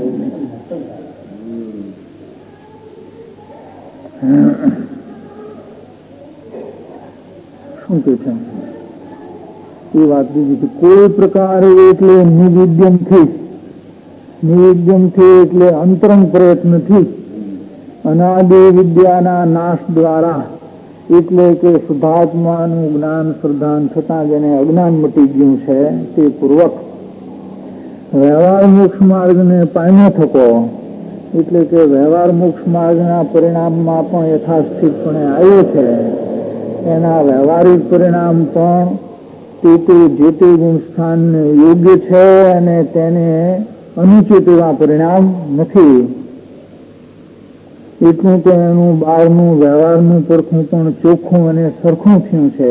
શું કે છે એ વાત બીજી, કોઈ પ્રકારે એટલે નિવેદ્યમથી, નિવેદ્યમથી એટલે અંતરંગ પ્રયત્નથી અનાદિ વિદ્યાના નાશ દ્વારા, એટલે કે શુદ્ધાત્માનું જ્ઞાન શ્રદ્ધાન થતા જેને અજ્ઞાન મટી ગયું છે તે પૂર્વક વ્યવહાર મોક્ષ માર્ગને પામ્યો થકો, એટલે કે વ્યવહાર મોક્ષ માર્ગના પરિણામમાં પણ યથાસ્થિતપણે આવ્યો છે. એના વ્યવહારિક પરિણામ પણ તે તે જે તે ગુણ સ્થાનને યોગ્ય છે અને તેને અનુચિત એવા પરિણામ નથી. એટલું તો એનું બહારનું વ્યવહારનું પરખું પણ ચોખ્ખું અને સરખું થયું છે.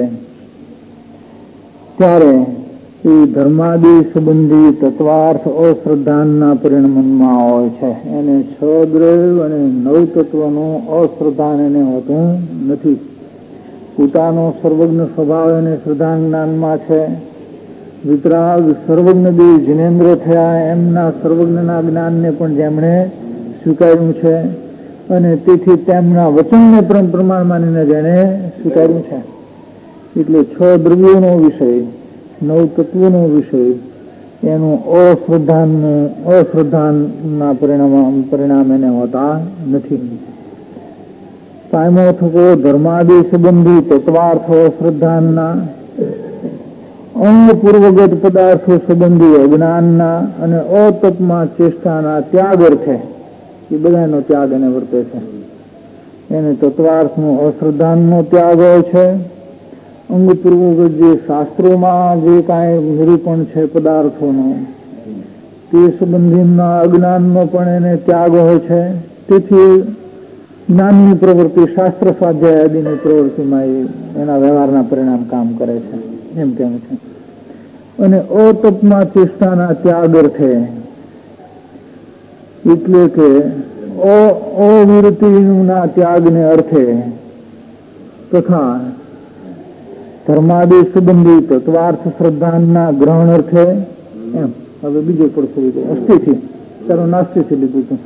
ત્યારે એ ધર્માદિ સંબંધી તત્વાર્થ અશ્રદ્ધાનના પરિણમનમાં હોય છે. એને છ દ્રવ્ય અને નવ તત્વનું અશ્રદ્ધાન એને હોતું નથી. પોતાનો સર્વજ્ઞ સ્વભાવ એને શ્રદ્ધા જ્ઞાનમાં છે. વિતરાગ સર્વજ્ઞ દેવ જિનેન્દ્ર થયા એમના સર્વજ્ઞના જ્ઞાનને પણ જેમણે સ્વીકાર્યું છે અને તેથી તેમના વચનને પણ પ્રમાણ માનીને જેને સ્વીકાર્યું છે. એટલે છ દ્રવ્યોનો વિષય, નવ તત્વોનો વિષય એનું અશ્રદ્ધાનનું અશ્રદ્ધાના પરિણામ પરિણામ એને હોતા નથી. પામ્યો થકો ધર્માદિ સંબંધી તત્વાર્થો શ્રદ્ધાના અંગ પૂર્વગત પદાર્થો સંબંધી અજ્ઞાનના અને અતપમાં ચેષ્ટાના ત્યાગ અર્થે એ બધાનો ત્યાગ એને વર્તે છે. એને તત્વાર્થનો અશ્રદ્ધાનનો ત્યાગ હોય છે. અંગ પૂર્વગત જે શાસ્ત્રોમાં જે કાંઈ નિરૂપણ છે પદાર્થોનો તે સંબંધીના અજ્ઞાનનો પણ એને ત્યાગ હોય છે. તેથી જ્ઞાનની પ્રવૃત્તિ, શાસ્ત્ર સ્વાધ્યાય આદિની પ્રવૃત્તિમાં એના વ્યવહારના પરિણામ કામ કરે છે એમ કેમ છે. અને અતપમાં ચેષ્ટાના ત્યાગ અર્થે, એટલે કે અવિરતિના ત્યાગને અર્થે તથા ધર્માદિ સંબંધી તત્વાર્થ શ્રદ્ધાના ગ્રહણ અર્થે એમ. હવે બીજો પડશે અસ્થિથી તારો નાસ્તિથી લીધું હતું.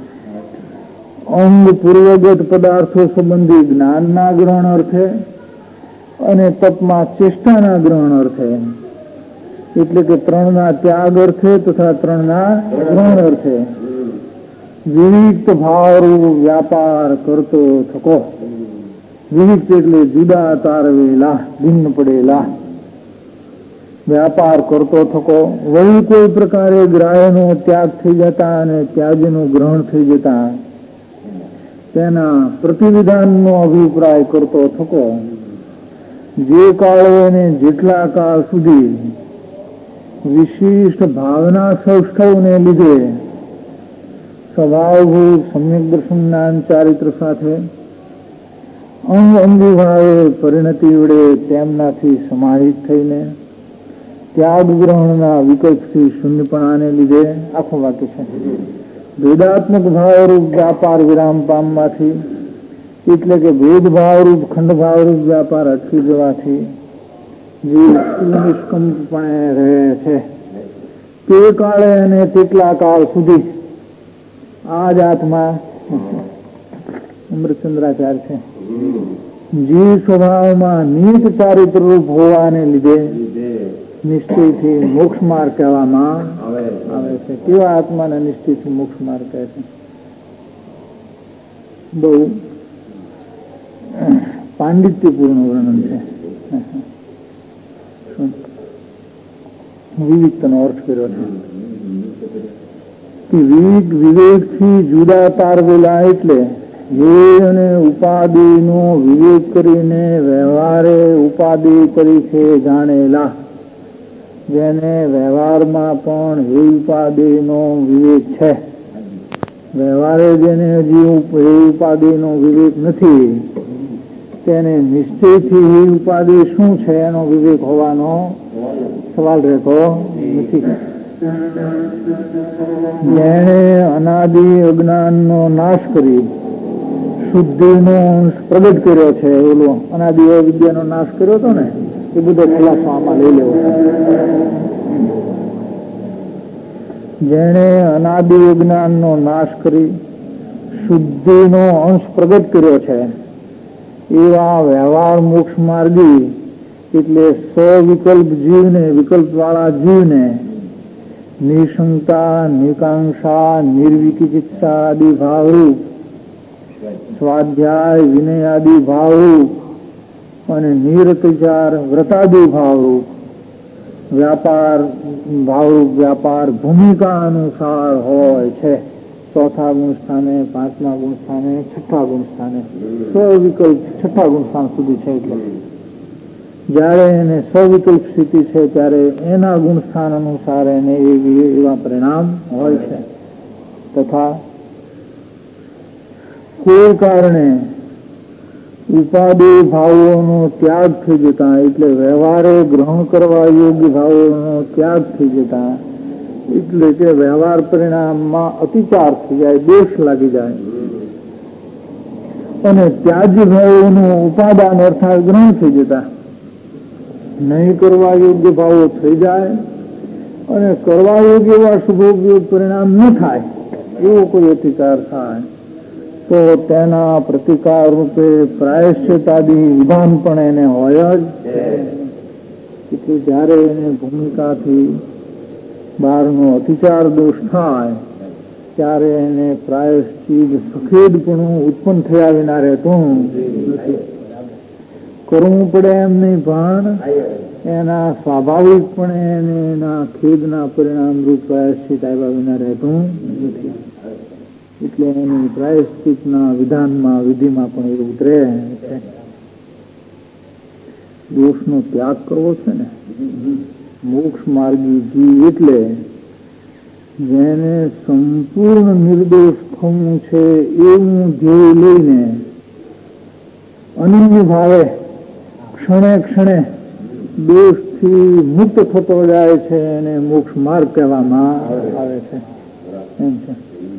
અંગ પૂર્વગત પદાર્થો સંબંધી જ્ઞાનના ગ્રહણ અર્થે અને તપમાં ચેષ્ટાના ગ્રહણ અર્થે, એટલે કે ત્રણના ત્યાગ અર્થે તથા ત્રણના ગ્રહણ અર્થે વિવિક્ત ભાવરૂપ વ્યાપાર કરતો થકો. વિવિક્ત એટલે જુદા તારવેલા, ભિન્ન પડેલા વ્યાપાર કરતો થકો. વળી કોઈ પ્રકારે ગ્રાહ્યનો ત્યાગ થઈ જતા અને ત્યાગનું ગ્રહણ થઈ જતા તેના પ્રતિવિધાનનો અભિપ્રાય કરતો થકો. જે કાળે અને જેટલા કાળ સુધી વિશિષ્ટ ભાવના સૌષ્ઠવને લીધે સ્વભાવભૂત સમ્યક દર્શન જ્ઞાન ચારિત્ર સાથે અંગ અંગી ભાવે પરિણતિ વડે તેમનાથી સમાહિત થઈને ત્યાગ ગ્રહણના વિકલ્પથી શૂન્યપણાને લીધે, આખું વાક્ય છે, ભેદાત્મક ભાવરૂપ વ્યાપાર વિરામ પામવાથી, એટલે કે ભેદભાવરૂપ ખંડભાવરૂપ વ્યાપાર અટકી જવાથી જે નિષ્કંપપણે રહે છે તે કાળે અને તેટલા કાળ સુધી આ જાતમાં અમૃતચંદ્રાચાર્ય છે, જે સ્વભાવમાં નીત ચારિત્ર રૂપ હોવાને લીધે નિશ્ચયથી મોક્ષ માર્ગ કહેવામાં આવે છે. કેવા આત્માને નિશ્ચયથી મોક્ષ માર્ગ કહે છે? બહુ પાંડિત્યપૂર્ણ વર્ણન છે. વિવિકનો અર્થ કર્યો છે કે વિવેક વિવેકથી જુદા તારવેલા, એટલે હે અને ઉપાધિનો વિવેક કરીને વ્યવહારે ઉપાધિ તરીકે જાણેલા, જેને વ્યવહારમાં પણ હે ઉપાધિનો વિવેક છે. વ્યવહારે જેને હજી હે ઉપાધિનો વિવેક નથી તેને નિશ્ચયથી હે ઉપાધિ શું છે એનો વિવેક હોવાનો સવાલ રહેતો નથી. જેણે અનાદિ અજ્ઞાનનો નાશ કરી શુદ્ધિનો અંશ પ્રગટ કર્યો છે, ઓલો અનાદિ અવિદ્યાનો નાશ કર્યો હતો ને, એ બધો ખલાસો આમાં લઈ લેવો. જેણે અનાદિ અજ્ઞાનનો નાશ કરી શુદ્ધિનો અંશ પ્રગટ કર્યો છે એવા વ્યવહાર મોક્ષ માર્ગી, એટલે સ્વવિકલ્પ જીવને, વિકલ્પ વાળા જીવને નિશંકા, નિકાંક્ષા, નિર્વિચિકિત્સા આદિ ભાવરૂપ, સ્વાધ્યાય વિનય આદિ ભાવરૂપ અને નિરતિચાર વ્રતાદિ ભાવરૂપ વ્યાપાર ભાવરૂપ વ્યાપાર ભૂમિકા અનુસાર હોય છે. ચોથા ગુણ સ્થાને, પાંચમા ગુણ સ્થાને, છઠ્ઠા ગુણ સ્થાને, સ્વવિકલ્પ છઠ્ઠા ગુણ સ્થાન સુધી છે. એટલે જયારે એને સ્વવિકલ્પ સ્થિતિ છે ત્યારે એના ગુણ સ્થાન અનુસાર એને એવા પરિણામ હોય છે. તથા કોઈ કારણે ઉપાધિ ભાવોનો ત્યાગ થઈ જતા, એટલે વ્યવહારે ગ્રહણ કરવા યોગ્ય ભાવોનો ત્યાગ થઈ જતા, એટલે કે વ્યવહાર પરિણામમાં અતિચાર થઈ જાય, દોષ લાગી જાય અને ત્યાજ્ય ભાવોનું ઉપાદાન અર્થાત ગ્રહણ થઈ જતા, નહીં કરવા યોગ્ય ભાવો થઈ જાય અને કરવા યોગ્ય એવા શુભોપયોગ પરિણામ ન થાય એવો કોઈ અતિચાર થાય તો તેના પ્રતિકાર રૂપે પ્રાયશ્ચિતાદી વિધાન પણ એને હોય જ. એટલે જયારે એને ભૂમિકાથી બહારનો અતિચાર દોષ થાય ત્યારે એને પ્રાયશ્ચિત સફેદપણું ઉત્પન્ન થયા વિના રહેતું નથી. કરવું પડે એમ નહીં, પણ એના સ્વાભાવિકપણે એને એના ખેદના પરિણામ રૂપ પ્રાયશ્ચિત આવ્યા વિના રહેતું નથી. એટલે એની પ્રાયશ્ચિતના વિધાનમાં, વિધિમાં પણ એવું ઉતરે છે. દોષનો ત્યાગ કરવો છે ને, મોક્ષ માર્ગી જીવ એટલે જેને સંપૂર્ણ નિર્દોષ થવું છે એવું ધ્યેય લઈને અનન્ય ભાવે ક્ષણે ક્ષણે દોષથી મુક્ત થતો જાય છે અને મોક્ષ માર્ગ કહેવામાં આવે છે. એમ છે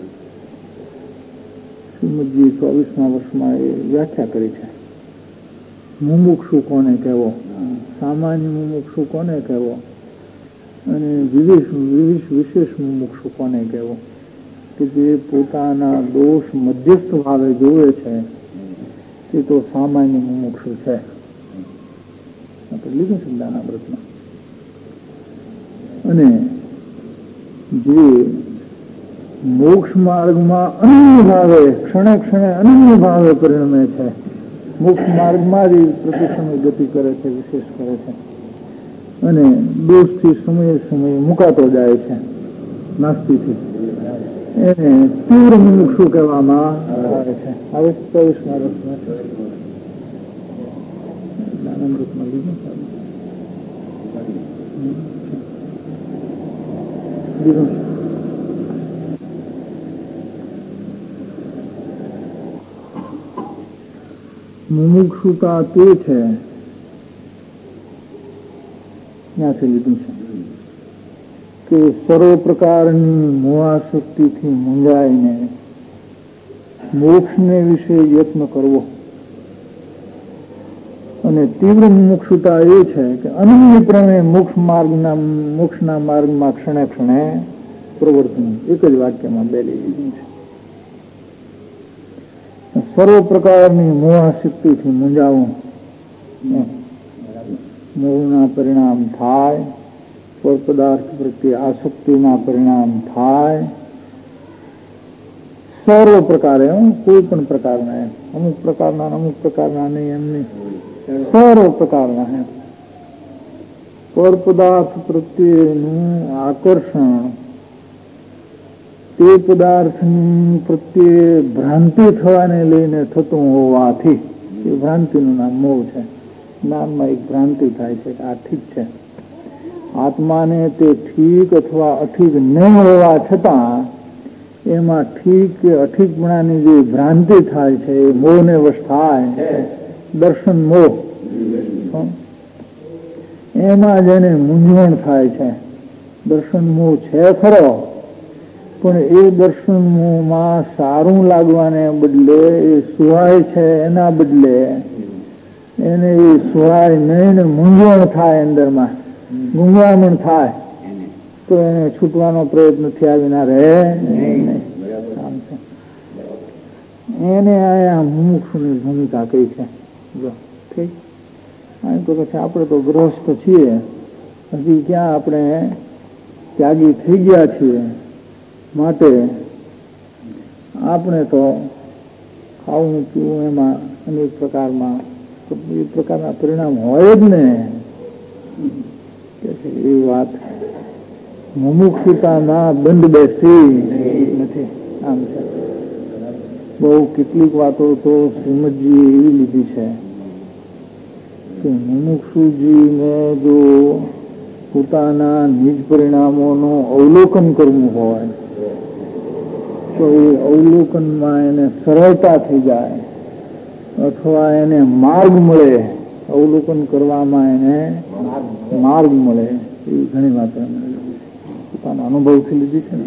શ્રીમદજી ચોવીસમા વર્ષમાં એ વ્યાખ્યા કરી છે. મુમુક્ષુ કોને કહેવો, સામાન્ય મુમુક્ષુ કોને કહેવો અને વિશેષ વિશેષ મુમુક્ષુ કોને કહેવો, કે જે પોતાના દોષ મધ્યસ્થ ભાવે જોવે છે તે તો સામાન્ય મુમુક્ષુ છે. આપણે લીધું છે જ્ઞાનામૃતમાં. અને જે મોક્ષ માર્ગમાં અનન્ય ભાવે ક્ષણે ક્ષણે અનન્ય ભાવે પરિણમે છે, મોક્ષ માર્ગમાં જ પ્રતિસમય ગતિ કરે છે, વિશેષ કરે છે, અને દોષથી સમયે સમયે મુકાતો જાય છે, નાસ્તિથી, એને તીવ્ર મુમુક્ષુ કહેવામાં આવે છે. હવે ચોવીસમા રસમાં જ્ઞાનામૃતમાં લીધું લીધું મુમુક્ષુતા તે છે, ત્યાંથી લીધું છે કે સર્વ પ્રકારની મોહાશક્તિથી મૂંઝાઈને મોક્ષને વિશે યત્ન કરવો. અને તીવ્ર મુમુક્ષુતા એ છે કે અનન્ય પ્રમે મોક્ષ માર્ગના મોક્ષના માર્ગમાં ક્ષણે ક્ષણે પ્રવર્તન. એક જ વાક્યમાં બે લઈ લીધું છે. સર્વ પ્રકારની મોહાશક્તિથી મૂંઝાવું, મોહના પરિણામ થાય, પર પદાર્થ પ્રત્યે આસક્તિના પરિણામ થાય, સર્વ પ્રકારે, કોઈ પણ પ્રકારના, અમુક પ્રકારના અમુક પ્રકારના નહીં, એમની સર્વ પ્રકારના હે પર પદાર્થ પ્રત્યેનું આકર્ષણ, તે પદાર્થની પ્રત્યે ભ્રાંતિ થવાને લઈને થતું હોવાથી એ ભ્રાંતિનું નામ મોહ છે. જ્ઞાનમાં એક ભ્રાંતિ થાય છે કે આ ઠીક છે, આત્માને તે ઠીક અથવા અઠીક નહીં હોવા છતાં એમાં ઠીક કે અઠીકપણાની જે ભ્રાંતિ થાય છે એ મોહને વશ થાય, દર્શન મોહ, એમાં જેને મૂંઝવણ થાય છે. દર્શન મોહ છે ખરો, પણ એ દર્શન મોહમાં સારું લાગવાને બદલે એ સુહાય છે, એના બદલે એને એ સુહાય નહીં ને મૂંઝવણ થાય, અંદરમાં ગુંગવામણ થાય, તો એને છૂટવાનો પ્રયત્ન થયા વિના રહે નહીં. એને આ મુમુક્ષુની ભૂમિકા કઈ છે. જો ઠીક, અહીં તો પછી આપણે તો ગ્રસ્ત છીએ, હજી ક્યાં આપણે ત્યાગી થઈ ગયા છીએ, માટે આપણે તો ખાવું પીવું એમાં અનેક પ્રકારમાં એ પ્રકારના પરિણામ હોય જ ને. એ વાત મુમુક્ષુતામાં બંધ બેસી નથી. આમ છે, બહુ કેટલીક વાતો તો શ્રીમદજીએ એવી લીધી છે કે મુમુક્ષુજીને જો પોતાના નિજ પરિણામોનું અવલોકન કરવું હોય તો એ અવલોકનમાં એને સરળતા થઈ જાય, અથવા એને માર્ગ મળે, અવલોકન કરવામાં એને માર્ગ મળે. એવી ઘણી વાતો એમણે પોતાના અનુભવથી લીધી છે.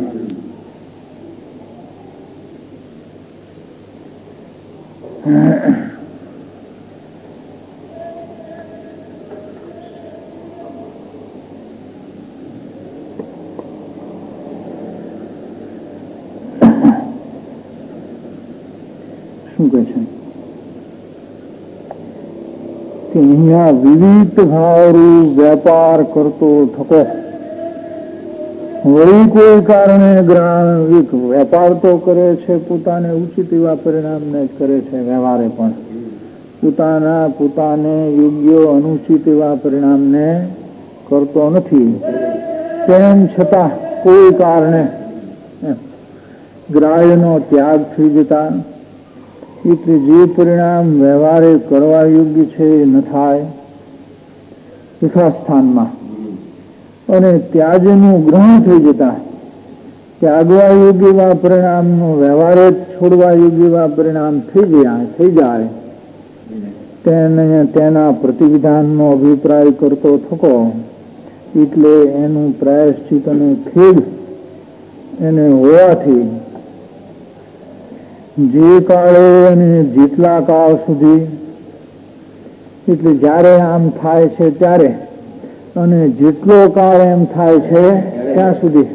શું કહે છે કે અહીંયા વિવિધ ભાવરૂપ વેપાર કરતો થકો, વળી કોઈ કારણે વેપાર તો કરે છે, પોતાને ઉચિત એવા પરિણામને જ કરે છે, વ્યવહારે પણ પોતાના પોતાને યોગ્ય અનુચિત એવા પરિણામને કરતો નથી. તેમ છતાં કોઈ કારણે ગ્રાહ્યનો ત્યાગ થઈ જતા, એટલે જે પરિણામ વ્યવહારે કરવા યોગ્ય છે એ ન થાય યથાસ્થાનમાં, અને ત્યાજનું ગ્રહણ થઈ જતા ત્યાગવા યોગ્ય એવા પરિણામનું વ્યવહારે છોડવા યોગ્ય એવા પરિણામ થઈ જાય થઈ જાય તેને તેના પ્રતિવિધાનનો અભિપ્રાય કરતો થકો, એટલે એનું પ્રાયશ્ચિત અને ખેદ એને હોવાથી જે કાળે અને જેટલા કાળ સુધી, એટલે જ્યારે આમ થાય છે ત્યારે અને જેટલો કાળ એમ થાય છે ત્યાં સુધી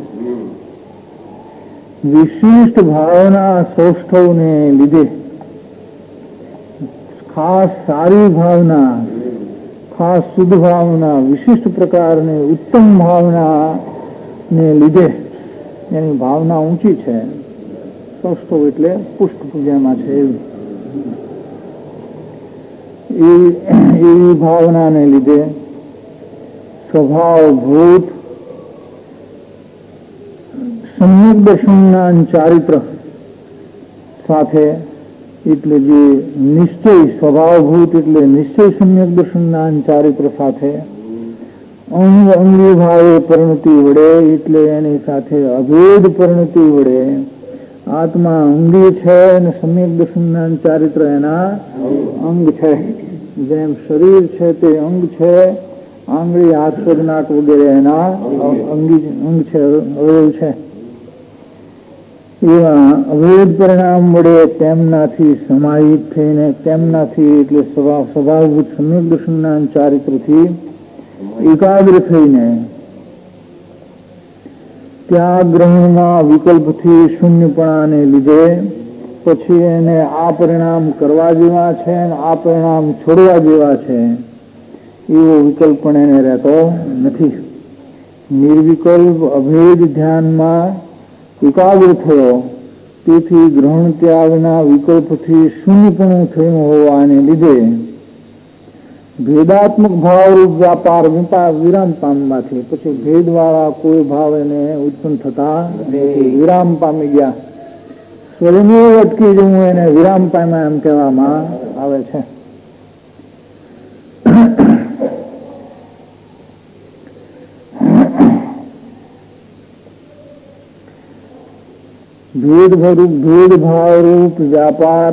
વિશિષ્ટ ભાવના સૌષ્ઠવને લીધે, ખાસ સારી ભાવના, ખાસ શુદ્ધ ભાવના, વિશિષ્ટ પ્રકારની ઉત્તમ ભાવનાને લીધે એની ભાવના ઊંચી છે. સૌષ્ઠવ એટલે પુષ્ટ પૂજામાં છે એવી એવી ભાવનાને લીધે સ્વભાવભૂત સમ્યક દર્શનના ચારિત્ર સાથે, એટલે જે નિશ્ચય સ્વભાવભૂત એટલે નિશ્ચય સમ્યક દર્શનના ચારિત્ર સાથે અંગ અંગી ભાવે પરિણતિ વડે, એટલે એની સાથે અભેદ પરિણતિ વડે આત્મા અંગી છે અને સમ્યક દર્શનના ચારિત્ર એના અંગ છે. જેમ શરીર છે તે અંગ છે, આંગળી, હાથ, પગ, નાક વગેરે એના અંગી અંગ છે, અવયવ છે. એવા અભેદ પરિણામ વડે તેમનાથી સમાહિત થઈને, તેમનાથી એટલે સ્વભાવ સ્વભાવભૂત સમ્યક દર્શનના ચારિત્રથી એકાગ્ર થઈને ત્યાં ગ્રહણમાં વિકલ્પથી શૂન્યપણાને લીધે પછી એને આ પરિણામ કરવા જેવા છે અને આ પરિણામ છોડવા જેવા છે એવો વિકલ્પ પણ એને રહેતો નથી. નિર્વિકલ્પ અભેદ ધ્યાનમાં એકાગ્ર થયો, તેથી ગ્રહણ ત્યાગના વિકલ્પથી શૂન્યપણું થયું હોવાને લીધે ભેદાત્મક ભાવરૂપ વ્યાપાર વિરામ પામવાથી પછી ભેદવાળા કોઈ ભાવ એને ઉત્પન્ન થતા વિરામ પામી ગયા. સ્વયં અટકી જવું એને વિરામ પામ્યા એમ કહેવામાં આવે છે. ભેદરૂપ ભેદભાવરૂપ વ્યાપાર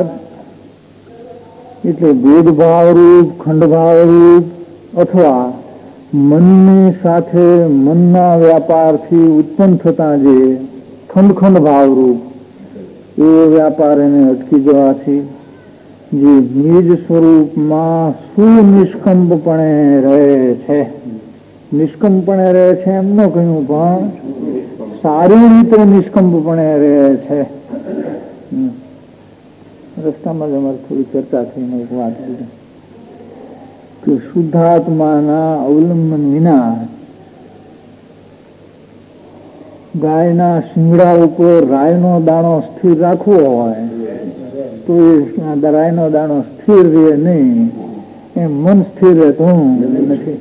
એટલે ભેદભાવરૂપ, ખંડભાવરૂપ અથવા મનની સાથે મનના વ્યાપારથી ઉત્પન્ન થતા જે ખંડ ખંડ ભાવરૂપ એ વ્યાપાર એને અટકી જવાથી જે નિજ સ્વરૂપમાં સુનિષ્કંપપણે રહે છે. નિષ્કંપપણે રહે છે એમ ન કહ્યું, પણ સારી રીતે નિષ્કંપપણે રહે છે. રસ્તામાં જ અમારે થોડી ચર્ચા થઈને એક વાત કરી કે શુદ્ધાત્માના અવલંબન વિના ગાયના શિંગડા ઉપર રાયનો દાણો સ્થિર રાખવો હોય તો એ રાયનો દાણો સ્થિર રહે નહીં. એમ મન સ્થિર રહેતું નથી.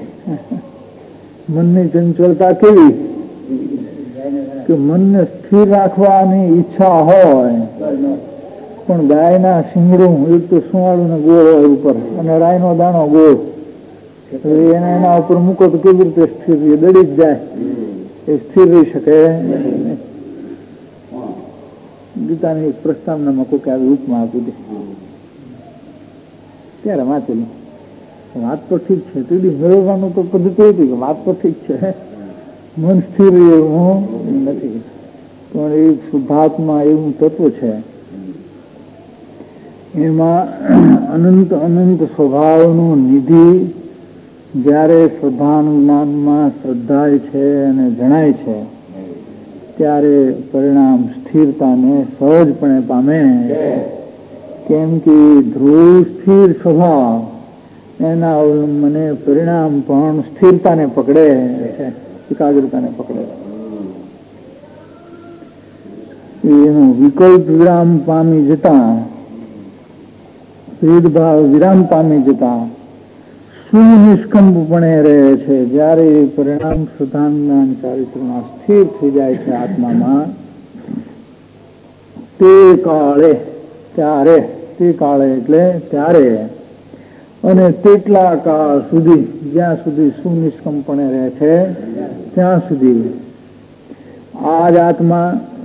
મનની ચંચળતા કેવી કે મનને સ્થિર રાખવાની ઈચ્છા હોય પણ ગાયના શિંગડું એક તો સુવાળું ને ગોળ હોય ઉપર અને રાયનો દાણો ગોળ, એને એના ઉપર મૂકો તો કેવી રીતે સ્થિર રહે? દડી જ જાય. એ સ્થિર રહી શકે. ગીતાની એક પ્રસ્તાવનામાં કોઈ આવી ઉપમા આપી દે ત્યારે વાંચેલું. વાત તો ઠીક છે, તીડી મેળવવાનું તો પદ્ધતિ હતી કે વાત તો ઠીક છે, મન સ્થિર રહે એવું નથી. પણ એ શુદ્ધાત્મા એવું તત્વ છે, એમાં અનંત અનંત સ્વભાવનું નિધિ જ્યારે શ્રદ્ધાનું જ્ઞાનમાં શ્રદ્ધાય છે અને જણાય છે ત્યારે પરિણામ સ્થિરતાને સહજપણે પામે. કેમ કે ધ્રુવ સ્થિર સ્વભાવ એના અવલંબને પરિણામ પણ સ્થિરતાને પકડે છે, એકાગ્રતાને પકડે. એનો વિકલ્પ વિરામ પામી જતા, ભેદભાવ વિરામ પામી જતા સુનિષ્કંપપણે રહે છે. જ્યારે પરિણામ સુધાન ચારિત્રમાં સ્થિર થઈ જાય છે આત્મામાં, તે કાળે ત્યારે તે કાળે એટલે ત્યારે અને તેટલા કાળ સુધી જ્યાં સુધી સુનિષ્કંપપણે રહે છે ત્યાં સુધી આ જ આત્મા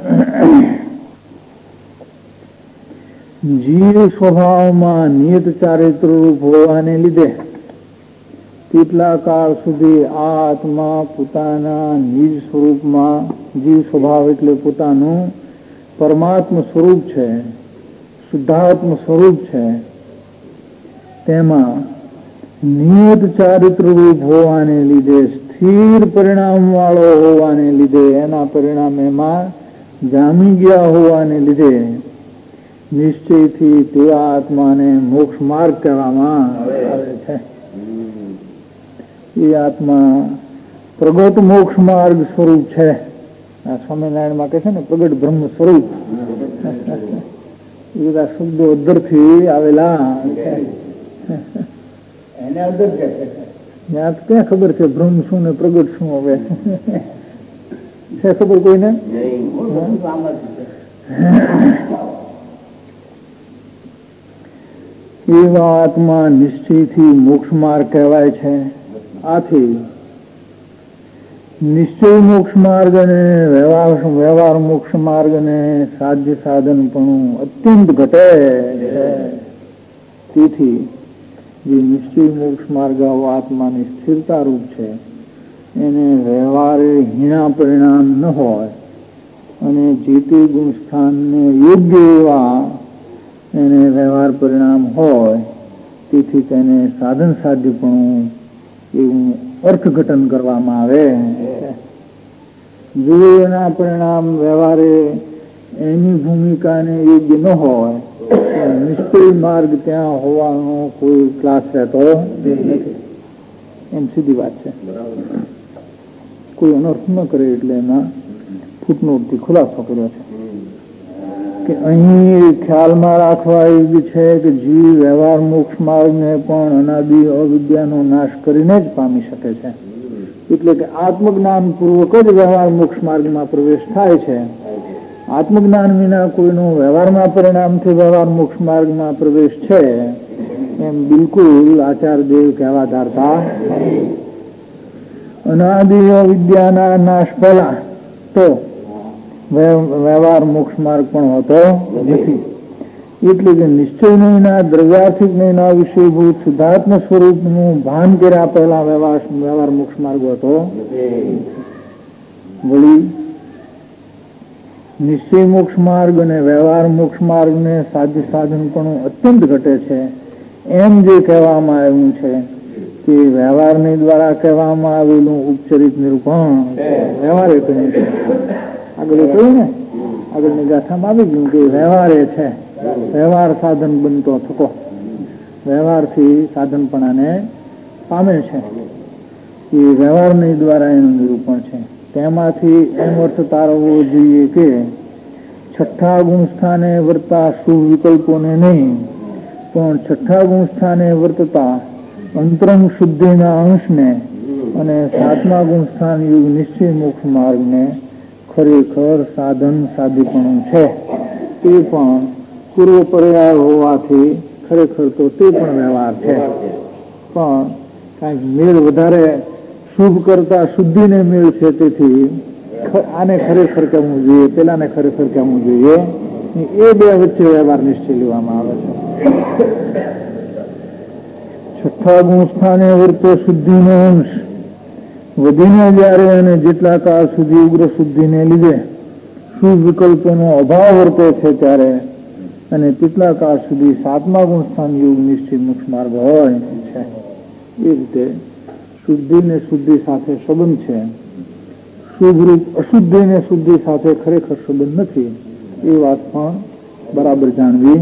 જીવ સ્વભાવમાં નિયત ચારિત્ર રૂપ હોવાને લીધે કેટલા કાળ સુધી આ આત્મા પોતાના નિજ સ્વરૂપમાં, જીવ સ્વભાવ એટલે પોતાનું પરમાત્મ સ્વરૂપ છે, શુદ્ધાત્મ સ્વરૂપ છે, તેમાં નિયત ચારિત્ર રૂપ હોવાને લીધે, સ્થિર પરિણામ વાળો હોવાને લીધે, એના પરિણામ એમાં જામી ગયા હોવાને લીધે નિશ્ચયથી તે આત્માને મોક્ષ માર્ગ કહેવામાં આવે છે. એ આત્મા પ્રગટ મોક્ષ માર્ગ સ્વરૂપ છે. આ સ્વામિનારાયણમાં કહે છે ને પ્રગટ બ્રહ્મ સ્વરૂપ. એ બધા શબ્દો અધરથી આવેલા એને અધર છે. ક્યાં ખબર છે બ્રહ્મ શું ને પ્રગટ શું? હવે છે ખબર કોઈને? એવા આત્મા નિશ્ચયથી મોક્ષ માર્ગ કહેવાય છે. આથી નિશ્ચય મોક્ષ માર્ગ અને વ્યવહાર વ્યવહાર મોક્ષ માર્ગ અને સાધ્ય સાધન પણ અત્યંત ઘટે છે. તેથી જે નિશ્ચય મોક્ષ માર્ગ આત્માની સ્થિરતા રૂપ છે એને વ્યવહારે હીણા પરિણામ ન હોય અને જે તે ગુણ સ્થાનને યોગ્ય એવા એને વ્યવહાર પરિણામ હોય, તેથી તેને સાધન સાધ્યપણું એવું અર્થઘટન કરવામાં આવે. જો એના પરિણામ વ્યવહારે એની ભૂમિકાને યોગ્ય ન હોય નિશ્ચય માર્ગ ત્યાં હોવાનો કોઈ ક્લાસ રહેતો નથી. એમ સીધી વાત છે. કોઈ અનર્થ ન કરે એટલે એમાં ફૂટનોટથી ખુલાસો કર્યો છે કે અહીં ખ્યાલમાં રાખવા એવું છે કે જીવ વ્યવહાર મોક્ષ માર્ગને પણ અનાદિ અવિદ્યાનો નાશ કરીને જ પામી શકે છે. એટલે કે આત્મજ્ઞાન પૂર્વક જ વ્યવહાર મોક્ષ માર્ગમાં પ્રવેશ થાય છે. આત્મજ્ઞાન વિના કોઈનો વ્યવહારમાં પરિણામથી વ્યવહાર મોક્ષ માર્ગમાં પ્રવેશ છે એમ બિલકુલ આચાર્યદેવ કહેવા ધારતા. અનાદિ અવિદ્યાના નાશ પહેલા તો વ્યવહાર મોક્ષ માર્ગ પણ હોતો નથી. એટલે કે નિશ્ચય નહીંના દ્રવ્યાર્થિક નહીંના વિષયભૂત શુદ્ધાત્મ સ્વરૂપનું ભાન કર્યા પહેલા વ્યવહાર વ્યવહાર મોક્ષ માર્ગ હતો. વળી નિશ્ચય મોક્ષ માર્ગ અને વ્યવહાર મોક્ષ માર્ગને સાધ્ય સાધન પણ અત્યંત ઘટે છે. એમ જે કહેવામાં આવ્યું છે કે વ્યવહારની દ્વારા કહેવામાં આવેલું ઉપચરિત નિરૂપણ વ્યવહારે કહ્યું છે. આગળ કહ્યું ને, આગળની ગાથામાં આવી ગયું કે વ્યવહારે છે. વ્યવહાર સાધન બનતો થકો વ્યવહારથી સાધનપણાને પામે છે. એ વ્યવહારની દ્વારા એનું નિરૂપણ છે. તેમાંથી એમ અર્થ તારવવો જોઈએ કે છઠ્ઠા ગુણ સ્થાને વર્તા શુભ વિકલ્પોને નહીં, પણ છઠ્ઠા ગુણ સ્થાને વર્તતા અંતરંગ શુદ્ધિના અંશને અને સાતમા ગુણ સ્થાન યુગ નિશ્ચય મોક્ષ માર્ગને ખરેખર સાધન સાધ્યપણું છે. તે પણ પૂર્વ પર્યાય હોવાથી ખરેખર તો તે પણ વ્યવહાર છે. પણ કાંઈક મેળ વધારે શુભ કરતા શુદ્ધિને મેળ છે. તેથી આને ખરેખર કહેવું જોઈએ, પેલાને ખરેખર કહેવું જોઈએ. એ બે વચ્ચે વ્યવહાર નિશ્ચય લેવામાં આવે છે. છઠ્ઠા ગુણ સ્થાને વર્તો શુદ્ધિનો અંશ વધીને જ્યારે અને જેટલા કાળ સુધી ઉગ્ર શુદ્ધિને લીધે શુભ વિકલ્પોનો અભાવ વર્તે છે ત્યારે અને તેટલા કાળ સુધી સાતમા ગુણ સ્થાન યોગ નિશ્ચિત મોક્ષ માર્ગ હોય છે. એ રીતે શુદ્ધિ ને શુદ્ધિ સાથે સંબંધ છે. શુભ રૂપ અશુદ્ધિ ને શુદ્ધિ સાથે ખરેખર સંબંધ નથી. એ વાત પણ બરાબર જાણવી.